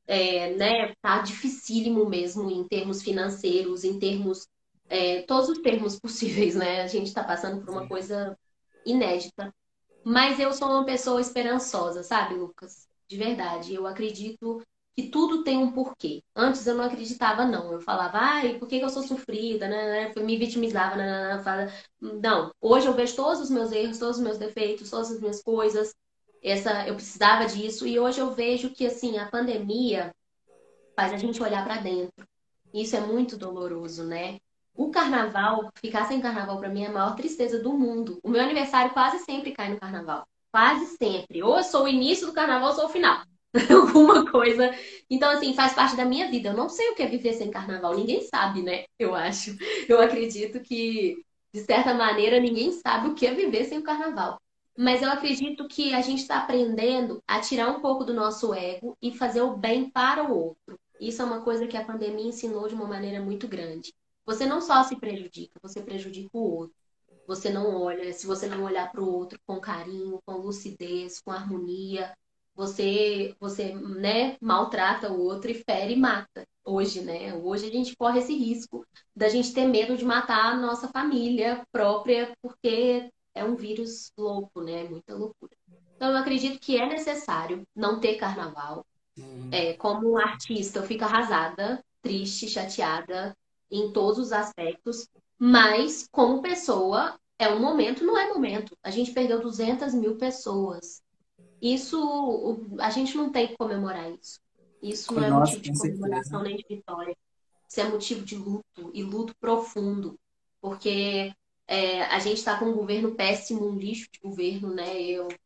né? Tá dificílimo mesmo em termos financeiros, em termos todos os termos possíveis, né? A gente está passando por uma coisa inédita. Mas eu sou uma pessoa esperançosa, sabe, Lucas? De verdade. Eu acredito que tudo tem um porquê. Antes eu não acreditava, não. Eu falava, ai, por que que eu sou sofrida, né? Eu me vitimizava, né? Não, hoje eu vejo todos os meus erros, todos os meus defeitos, todas as minhas coisas. Eu precisava disso e hoje eu vejo que assim a pandemia faz a gente olhar para dentro. Isso é muito doloroso, né? O carnaval, ficar sem carnaval para mim é a maior tristeza do mundo. O meu aniversário quase sempre cai no carnaval. Quase sempre. Ou eu sou o início do carnaval ou sou o final. Alguma coisa. Então, assim, faz parte da minha vida. Eu não sei o que é viver sem carnaval. Ninguém sabe, né? Eu acho. Eu acredito que, de certa maneira, ninguém sabe o que é viver sem o carnaval. Mas eu acredito que a gente está aprendendo a tirar um pouco do nosso ego e fazer o bem para o outro. Isso é uma coisa que a pandemia ensinou de uma maneira muito grande. Você não só se prejudica, você prejudica o outro. Você não olha, se você não olhar para o outro com carinho, com lucidez, com harmonia, né, maltrata o outro e fere e mata. Hoje, né? Hoje a gente corre esse risco da gente ter medo de matar a nossa família própria, porque é um vírus louco, né? Muita loucura. Então eu acredito que é necessário não ter carnaval. Como artista, eu fico arrasada, triste, chateada em todos os aspectos, mas como pessoa, é um momento, não é momento. A gente perdeu 200 mil pessoas. Isso, a gente não tem que comemorar isso. Isso não é Nossa, motivo de com certeza. comemoração nem de vitória. Isso é motivo de luto, e luto profundo, porque a gente está com um governo péssimo, um lixo de governo, né?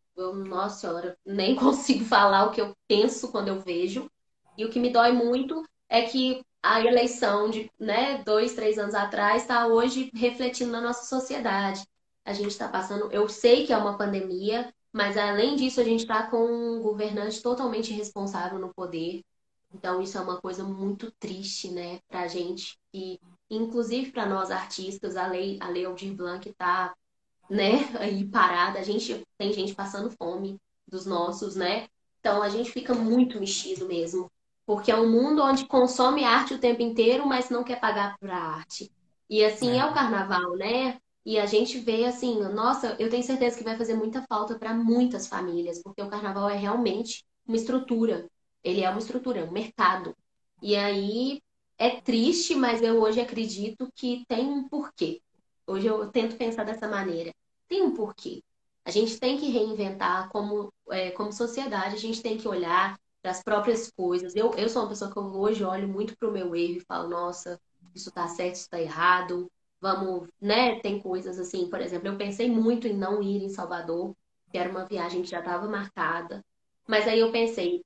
Nossa senhora, nem consigo falar o que eu penso quando eu vejo. E o que me dói muito é que a eleição de, né, 2, 3 anos atrás está hoje refletindo na nossa sociedade. A gente está passando, eu sei que é uma pandemia, mas além disso, a gente está com um governante totalmente irresponsável no poder. Então, isso é uma coisa muito triste, né, pra gente. E, inclusive, para nós artistas, a lei Aldir Blanc está, né, aí parada. A gente tem gente passando fome dos nossos, né? Então, a gente fica muito mexido mesmo. Porque é um mundo onde consome arte o tempo inteiro, mas não quer pagar por arte. E assim é o É, carnaval, né? E a gente vê assim, nossa, eu tenho certeza que vai fazer muita falta para muitas famílias, porque o carnaval é realmente uma estrutura. Ele é uma estrutura, é um mercado. E aí é triste, mas eu hoje acredito que tem um porquê. Hoje eu tento pensar dessa maneira. Tem um porquê. A gente tem que reinventar como sociedade, a gente tem que olhar para as próprias coisas. Eu sou uma pessoa que hoje olho muito para o meu erro e falo, nossa, isso tá certo, isso tá errado. Vamos, né? Tem coisas assim, por exemplo, eu pensei muito em não ir em Salvador, que era uma viagem que já estava marcada. Mas aí eu pensei,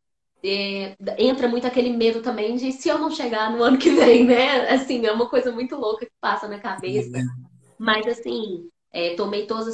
entra muito aquele medo também de se eu não chegar no ano que vem, né? Assim, é uma coisa muito louca que passa na cabeça. Mas assim, tomei todas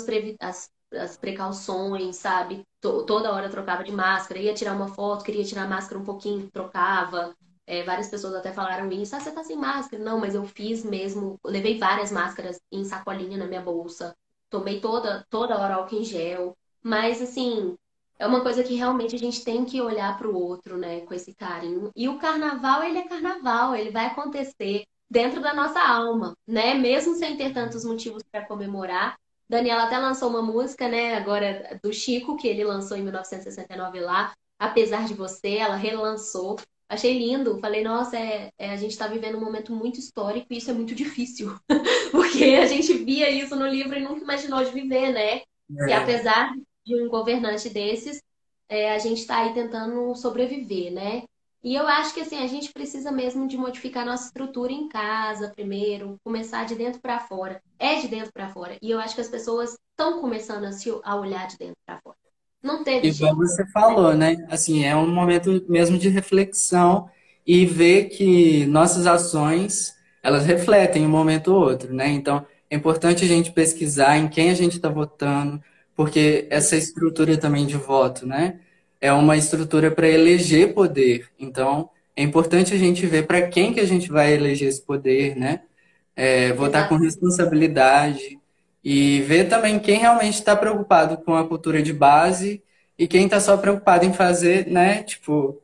as precauções, sabe? Toda hora eu trocava de máscara, ia tirar uma foto, queria tirar a máscara um pouquinho, trocava. Várias pessoas até falaram isso, você tá sem máscara? Não, mas eu fiz mesmo, levei várias máscaras em sacolinha na minha bolsa, tomei toda hora álcool em gel. Mas assim, é uma coisa que realmente a gente tem que olhar para o outro, né, com esse carinho. E o carnaval, ele é carnaval, ele vai acontecer dentro da nossa alma, né? Mesmo sem ter tantos motivos para comemorar. Daniela até lançou uma música, né, agora do Chico, que ele lançou em 1969 lá, Apesar de Você, ela relançou. Achei lindo, falei, nossa, a gente está vivendo um momento muito histórico e isso é muito difícil, porque a gente via isso no livro e nunca imaginou de viver, né? E É. apesar de um governante desses, a gente está aí tentando sobreviver, né? E eu acho que assim, a gente precisa mesmo de modificar nossa estrutura em casa primeiro, começar de dentro para fora. É de dentro para fora. E eu acho que as pessoas estão começando a olhar de dentro para fora. Não teve Igual jeito, você né? falou, né? Assim, é um momento mesmo de reflexão e ver que nossas ações, elas refletem um momento ou outro, né? Então, é importante a gente pesquisar em quem a gente está votando, porque essa estrutura também de voto, né? É uma estrutura para eleger poder. Então, é importante a gente ver para quem que a gente vai eleger esse poder, né? Votar com Exatamente. responsabilidade e ver também quem realmente está preocupado com a cultura de base e quem está só preocupado em fazer, né? Tipo,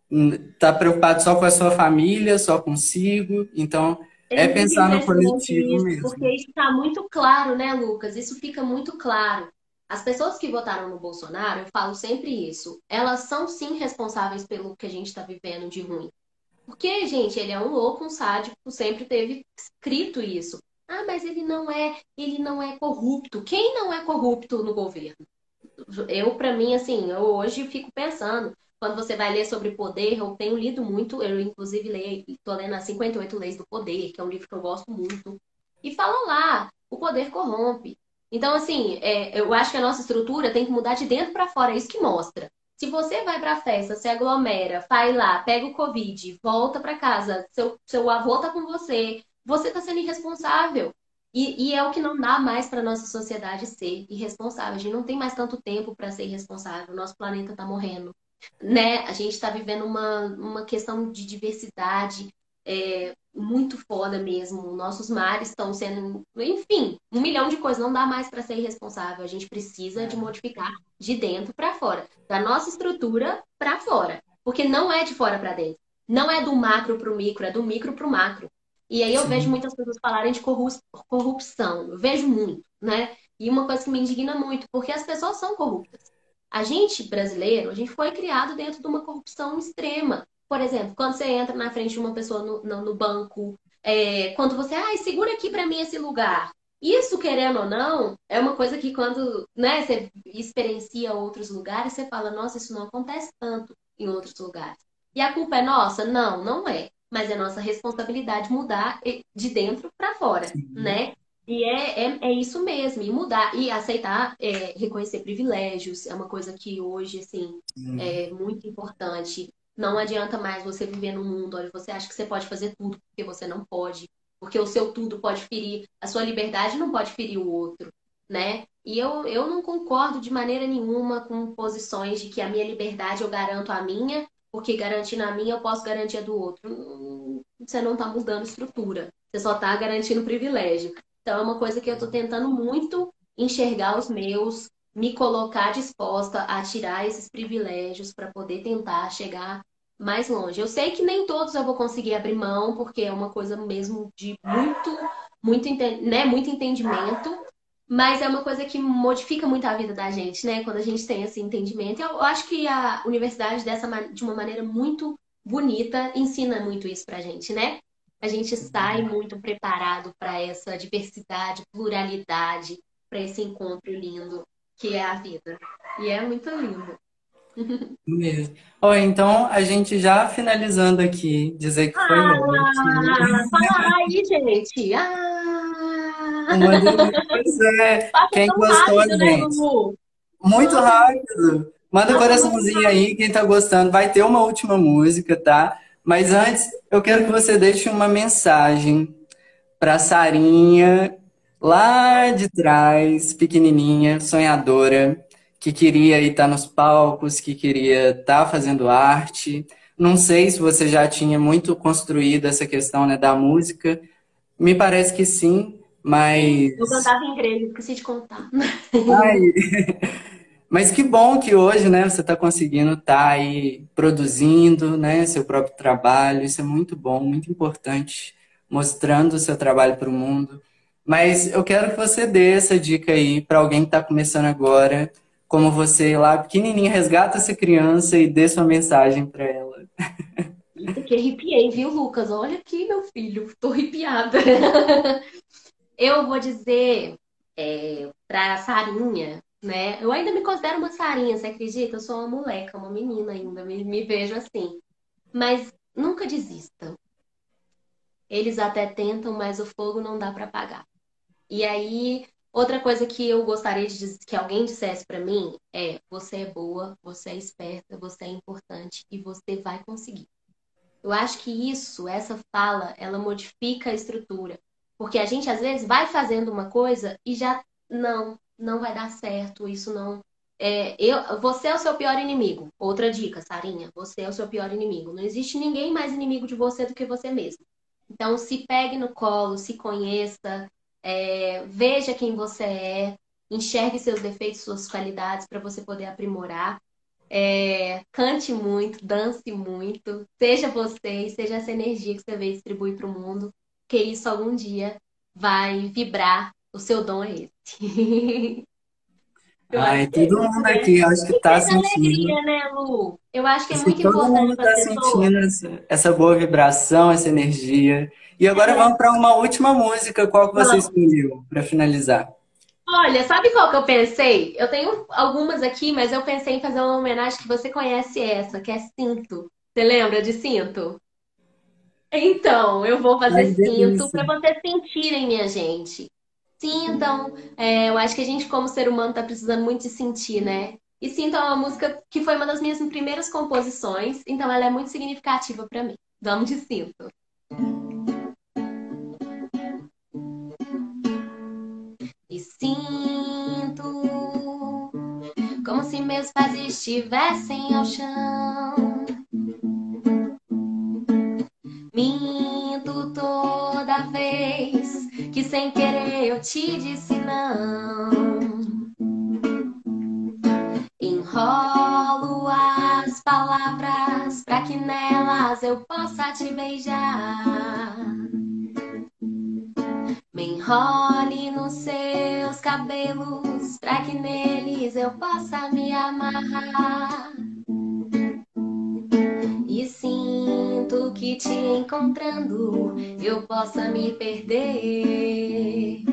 tá preocupado só com a sua família, só consigo. Então, É é muito pensar no impressionante coletivo isso, porque mesmo. isso está muito claro, né, Lucas? Isso fica muito claro. As pessoas que votaram no Bolsonaro, eu falo sempre isso, elas são sim responsáveis pelo que a gente está vivendo de ruim. Porque, gente, ele é um louco, um sádico, sempre teve escrito isso. Ah, mas ele não é corrupto. Quem não é corrupto no governo? Eu, para mim, assim, eu hoje fico pensando, quando você vai ler sobre poder, eu tenho lido muito, eu inclusive leio, tô lendo as 58 Leis do Poder, que é um livro que eu gosto muito, e fala lá, o poder corrompe. Então, assim, eu acho que a nossa estrutura tem que mudar de dentro para fora, é isso que mostra. Se você vai para a festa, se aglomera, vai lá, pega o Covid, volta para casa, seu avô tá com você, você tá sendo irresponsável. E é o que não dá mais para nossa sociedade ser irresponsável. A gente não tem mais tanto tempo para ser irresponsável. O nosso planeta está morrendo, né? A gente está vivendo uma questão de diversidade muito foda mesmo. Nossos mares estão sendo, enfim, um milhão de coisas. Não dá mais para ser irresponsável. A gente precisa de modificar de dentro para fora, da nossa estrutura para fora, porque não é de fora para dentro. Não é do macro para o micro, é do micro para o macro. E aí eu vejo Sim. muitas pessoas falarem de corrupção. Eu vejo muito, né? E uma coisa que me indigna muito, porque as pessoas são corruptas. A gente, brasileiro, a gente foi criado dentro de uma corrupção extrema. Por exemplo, quando você entra na frente de uma pessoa no banco, quando você, ai, segura aqui para mim esse lugar. Isso, querendo ou não, é uma coisa que quando, né, você experiencia outros lugares, você fala, nossa, isso não acontece tanto em outros lugares. E a culpa é nossa? Não, não é, mas é nossa responsabilidade mudar de dentro para fora, né? E é isso mesmo, e mudar, e aceitar, reconhecer privilégios, é uma coisa que hoje, assim, é muito importante. Não adianta mais você viver num mundo onde você acha que você pode fazer tudo porque você não pode, porque o seu tudo pode ferir, a sua liberdade não pode ferir o outro, né? E eu não concordo de maneira nenhuma com posições de que a minha liberdade eu garanto a minha porque garantindo a minha, eu posso garantir a do outro. Você não está mudando estrutura, você só está garantindo privilégio. Então, é uma coisa que eu estou tentando muito enxergar os meus, me colocar disposta a tirar esses privilégios para poder tentar chegar mais longe. Eu sei que nem todos eu vou conseguir abrir mão, porque é uma coisa mesmo de muito entendimento, mas é uma coisa que modifica muito a vida da gente, né? Quando a gente tem esse entendimento. Eu acho que a universidade, de uma maneira muito bonita, ensina muito isso pra gente, né? A gente sai muito preparado para essa diversidade, pluralidade, para esse encontro lindo que é a vida. E é muito lindo. Mesmo. Ó, então, a gente já finalizando aqui, dizer que foi ótimo. Ah, fala aí, gente. Ah! Uma delícia. Pois é, Passa quem tão gostou, rápido, né, gente? Lulu? Muito Nossa, rápido. Manda Nossa, muito coraçãozinho aí, quem tá gostando. Vai ter uma última música, tá? Mas antes, eu quero que você deixe uma mensagem pra Sarinha, lá de trás, pequenininha, sonhadora, que queria estar nos palcos, que queria estar fazendo arte. Não sei se você já tinha muito construído essa questão, né, da música. Me parece que sim, sim. Eu mas cantava em igreja, esqueci de contar. ai, mas que bom que hoje, né, você está conseguindo estar aí produzindo, né, seu próprio trabalho. Isso é muito bom, muito importante, mostrando o seu trabalho para o mundo. Mas eu quero que você dê essa dica aí para alguém que está começando agora, como você lá, pequenininha, resgata essa criança e dê sua mensagem para ela. Eita, que arrepiei, viu, Lucas? Olha aqui, meu filho, tô arrepiada. Eu vou dizer pra Sarinha, né? Eu ainda me considero uma Sarinha, você acredita? Eu sou uma moleca, uma menina ainda, me vejo assim. Mas nunca desista. Eles até tentam, mas o fogo não dá pra apagar. E aí, outra coisa que eu gostaria que alguém dissesse pra mim é: você é boa, você é esperta, você é importante e você vai conseguir. Eu acho que essa fala, ela modifica a estrutura. Porque a gente, às vezes, vai fazendo uma coisa e já não vai dar certo, isso não. Você é o seu pior inimigo. Outra dica, Sarinha, você é o seu pior inimigo. Não existe ninguém mais inimigo de você do que você mesmo. Então, se pegue no colo, se conheça, veja quem você é, enxergue seus defeitos, suas qualidades para você poder aprimorar. Cante muito, dance muito, seja você e seja essa energia que você veio distribuir para o mundo, que isso algum dia vai vibrar. O seu dom é esse. Eu Ai, acho que é todo isso, mundo né? aqui acho que E está seja sentindo. alegria, né, Lu? Eu acho que é Acho que muito todo importante mundo para as está pessoas. sentindo essa boa vibração, essa energia. E agora vamos para uma última música. Qual que você Vamos. escolheu para finalizar? Olha, sabe qual que eu pensei? Eu tenho algumas aqui, mas eu pensei em fazer uma homenagem que você conhece essa, que é Cinto. Você lembra de Cinto? Então, eu vou Ai, fazer cinto delícia. para vocês sentirem, minha gente. Sintam. Eu acho que a gente, como ser humano, tá precisando muito de sentir, né? E Sinto é uma música que foi uma das minhas primeiras composições, então ela é muito significativa para mim. Vamos de Sinto. E sinto como se meus pés estivessem ao chão. Minto toda vez que sem querer eu te disse não. Enrolo as palavras para que nelas eu possa te beijar. Me enrole nos seus cabelos para que neles eu possa me amarrar. E sinto que te encontrando eu possa me perder.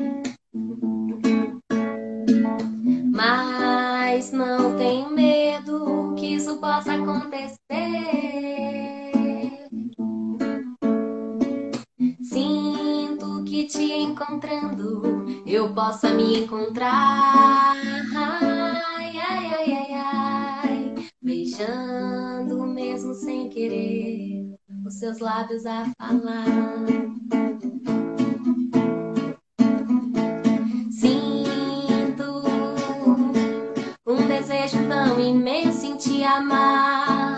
Mas não tenho medo que isso possa acontecer. Sinto que te encontrando eu possa me encontrar. Ai, ai, ai, ai, ai. Beijando mesmo sem querer os seus lábios a falar. Sinto um desejo tão imenso em te amar.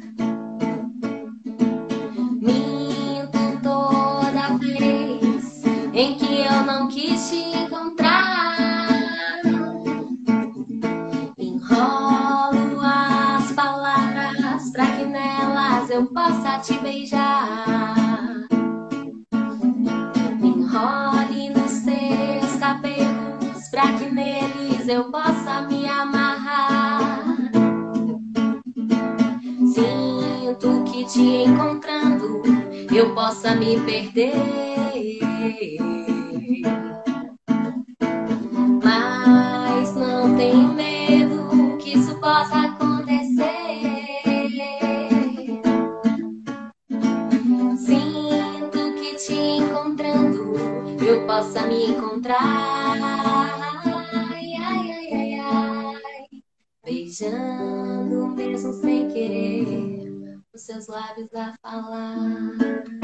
Minto toda vez em que eu não quis te encontrar. Enrolo as palavras para que nelas eu possa te beijar. Enrole nos seus cabelos para que neles eu possa me amarrar. Sinto que te encontrando eu possa me perder. Mas não tenho medo que isso possa acontecer. Sinto que te encontrando eu possa me encontrar. Ai, ai, ai, ai, ai. Beijando beijando mesmo sem querer, os seus lábios a falar.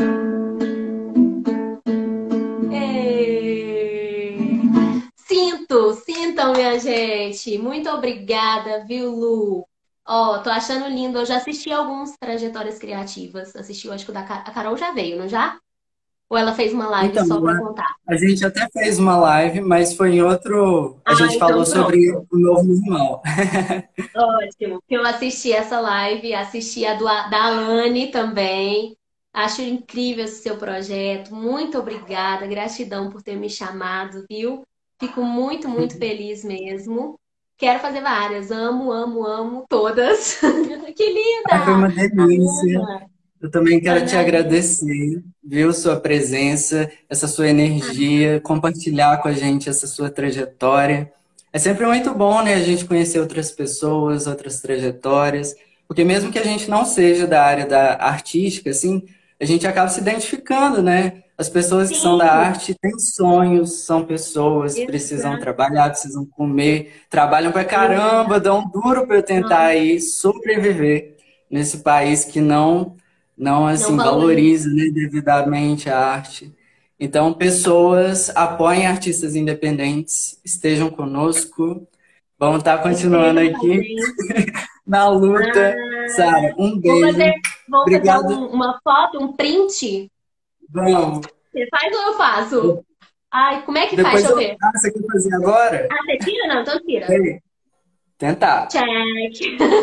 Ei. Sintam, minha gente. Muito obrigada, viu, Lu? Ó, tô achando lindo. Eu já assisti alguns trajetórias criativas. Assisti, eu acho que o da a Carol já veio, não já? Ou ela fez uma live Então, só pra contar? a gente até fez uma live, mas foi em outro. A Ah, gente falou então sobre pronto. o novo normal. Ótimo. Eu assisti essa live, assisti a da Alane também. Acho incrível esse seu projeto. Muito obrigada, gratidão por ter me chamado, viu? Fico muito, muito feliz mesmo. Quero fazer várias. Amo, amo, amo todas. Que Ai, foi linda! uma delícia. Ana, Eu também quero te Ana Lívia. agradecer, viu, sua presença, essa sua energia, compartilhar com a gente essa sua trajetória. É sempre muito bom, né, a gente conhecer outras pessoas, outras trajetórias, porque mesmo que a gente não seja da área da artística, assim, a gente acaba se identificando, né? As pessoas que são da Sim, arte têm sonhos, são pessoas, precisam exato. trabalhar, precisam comer, trabalham pra caramba, Exato. dão duro para tentar Não, aí sobreviver nesse país que não não assim valorizo. valoriza, né, devidamente a arte. Então, pessoas apoiem artistas independentes, estejam conosco, vamos estar continuando Estejam com a aqui gente. na luta. Ah, Sara, um vou fazer, beijo. vou fazer Obrigado. uma foto, um print. Vamos. Você faz ou eu faço? Ai, como é que faz? Depois Deixa eu eu. ver. Ah, você quer fazer agora? Ah, você tira? Não, então tira. Peraí. Tentar. Check.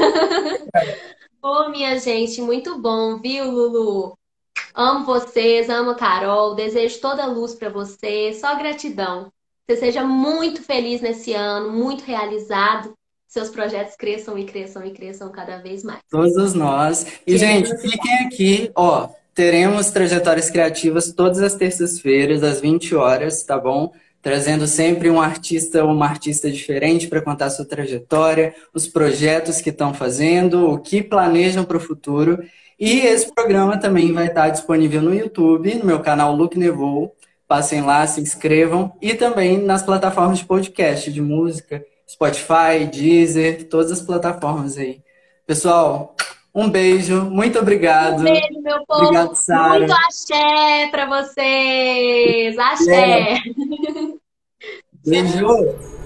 Ô, minha gente, muito bom, viu, Lulu? Amo vocês, amo a Carol, desejo toda a luz para você, só gratidão. Você seja muito feliz nesse ano, muito realizado, seus projetos cresçam e cresçam e cresçam cada vez mais. Todos nós. E, Te amo gente, no fiquem aqui, ó. Teremos trajetórias criativas todas as terças-feiras, às 20 horas, tá bom? Trazendo sempre um artista ou uma artista diferente para contar a sua trajetória, os projetos que estão fazendo, o que planejam para o futuro. E esse programa também vai estar disponível no YouTube, no meu canal Luke Nevou. Passem lá, se inscrevam. E também nas plataformas de podcast, de música, Spotify, Deezer, todas as plataformas aí. Pessoal, um beijo, muito Um obrigado. beijo, meu Obrigado, povo. Muito Sara. axé para vocês. É, Axé. beijo.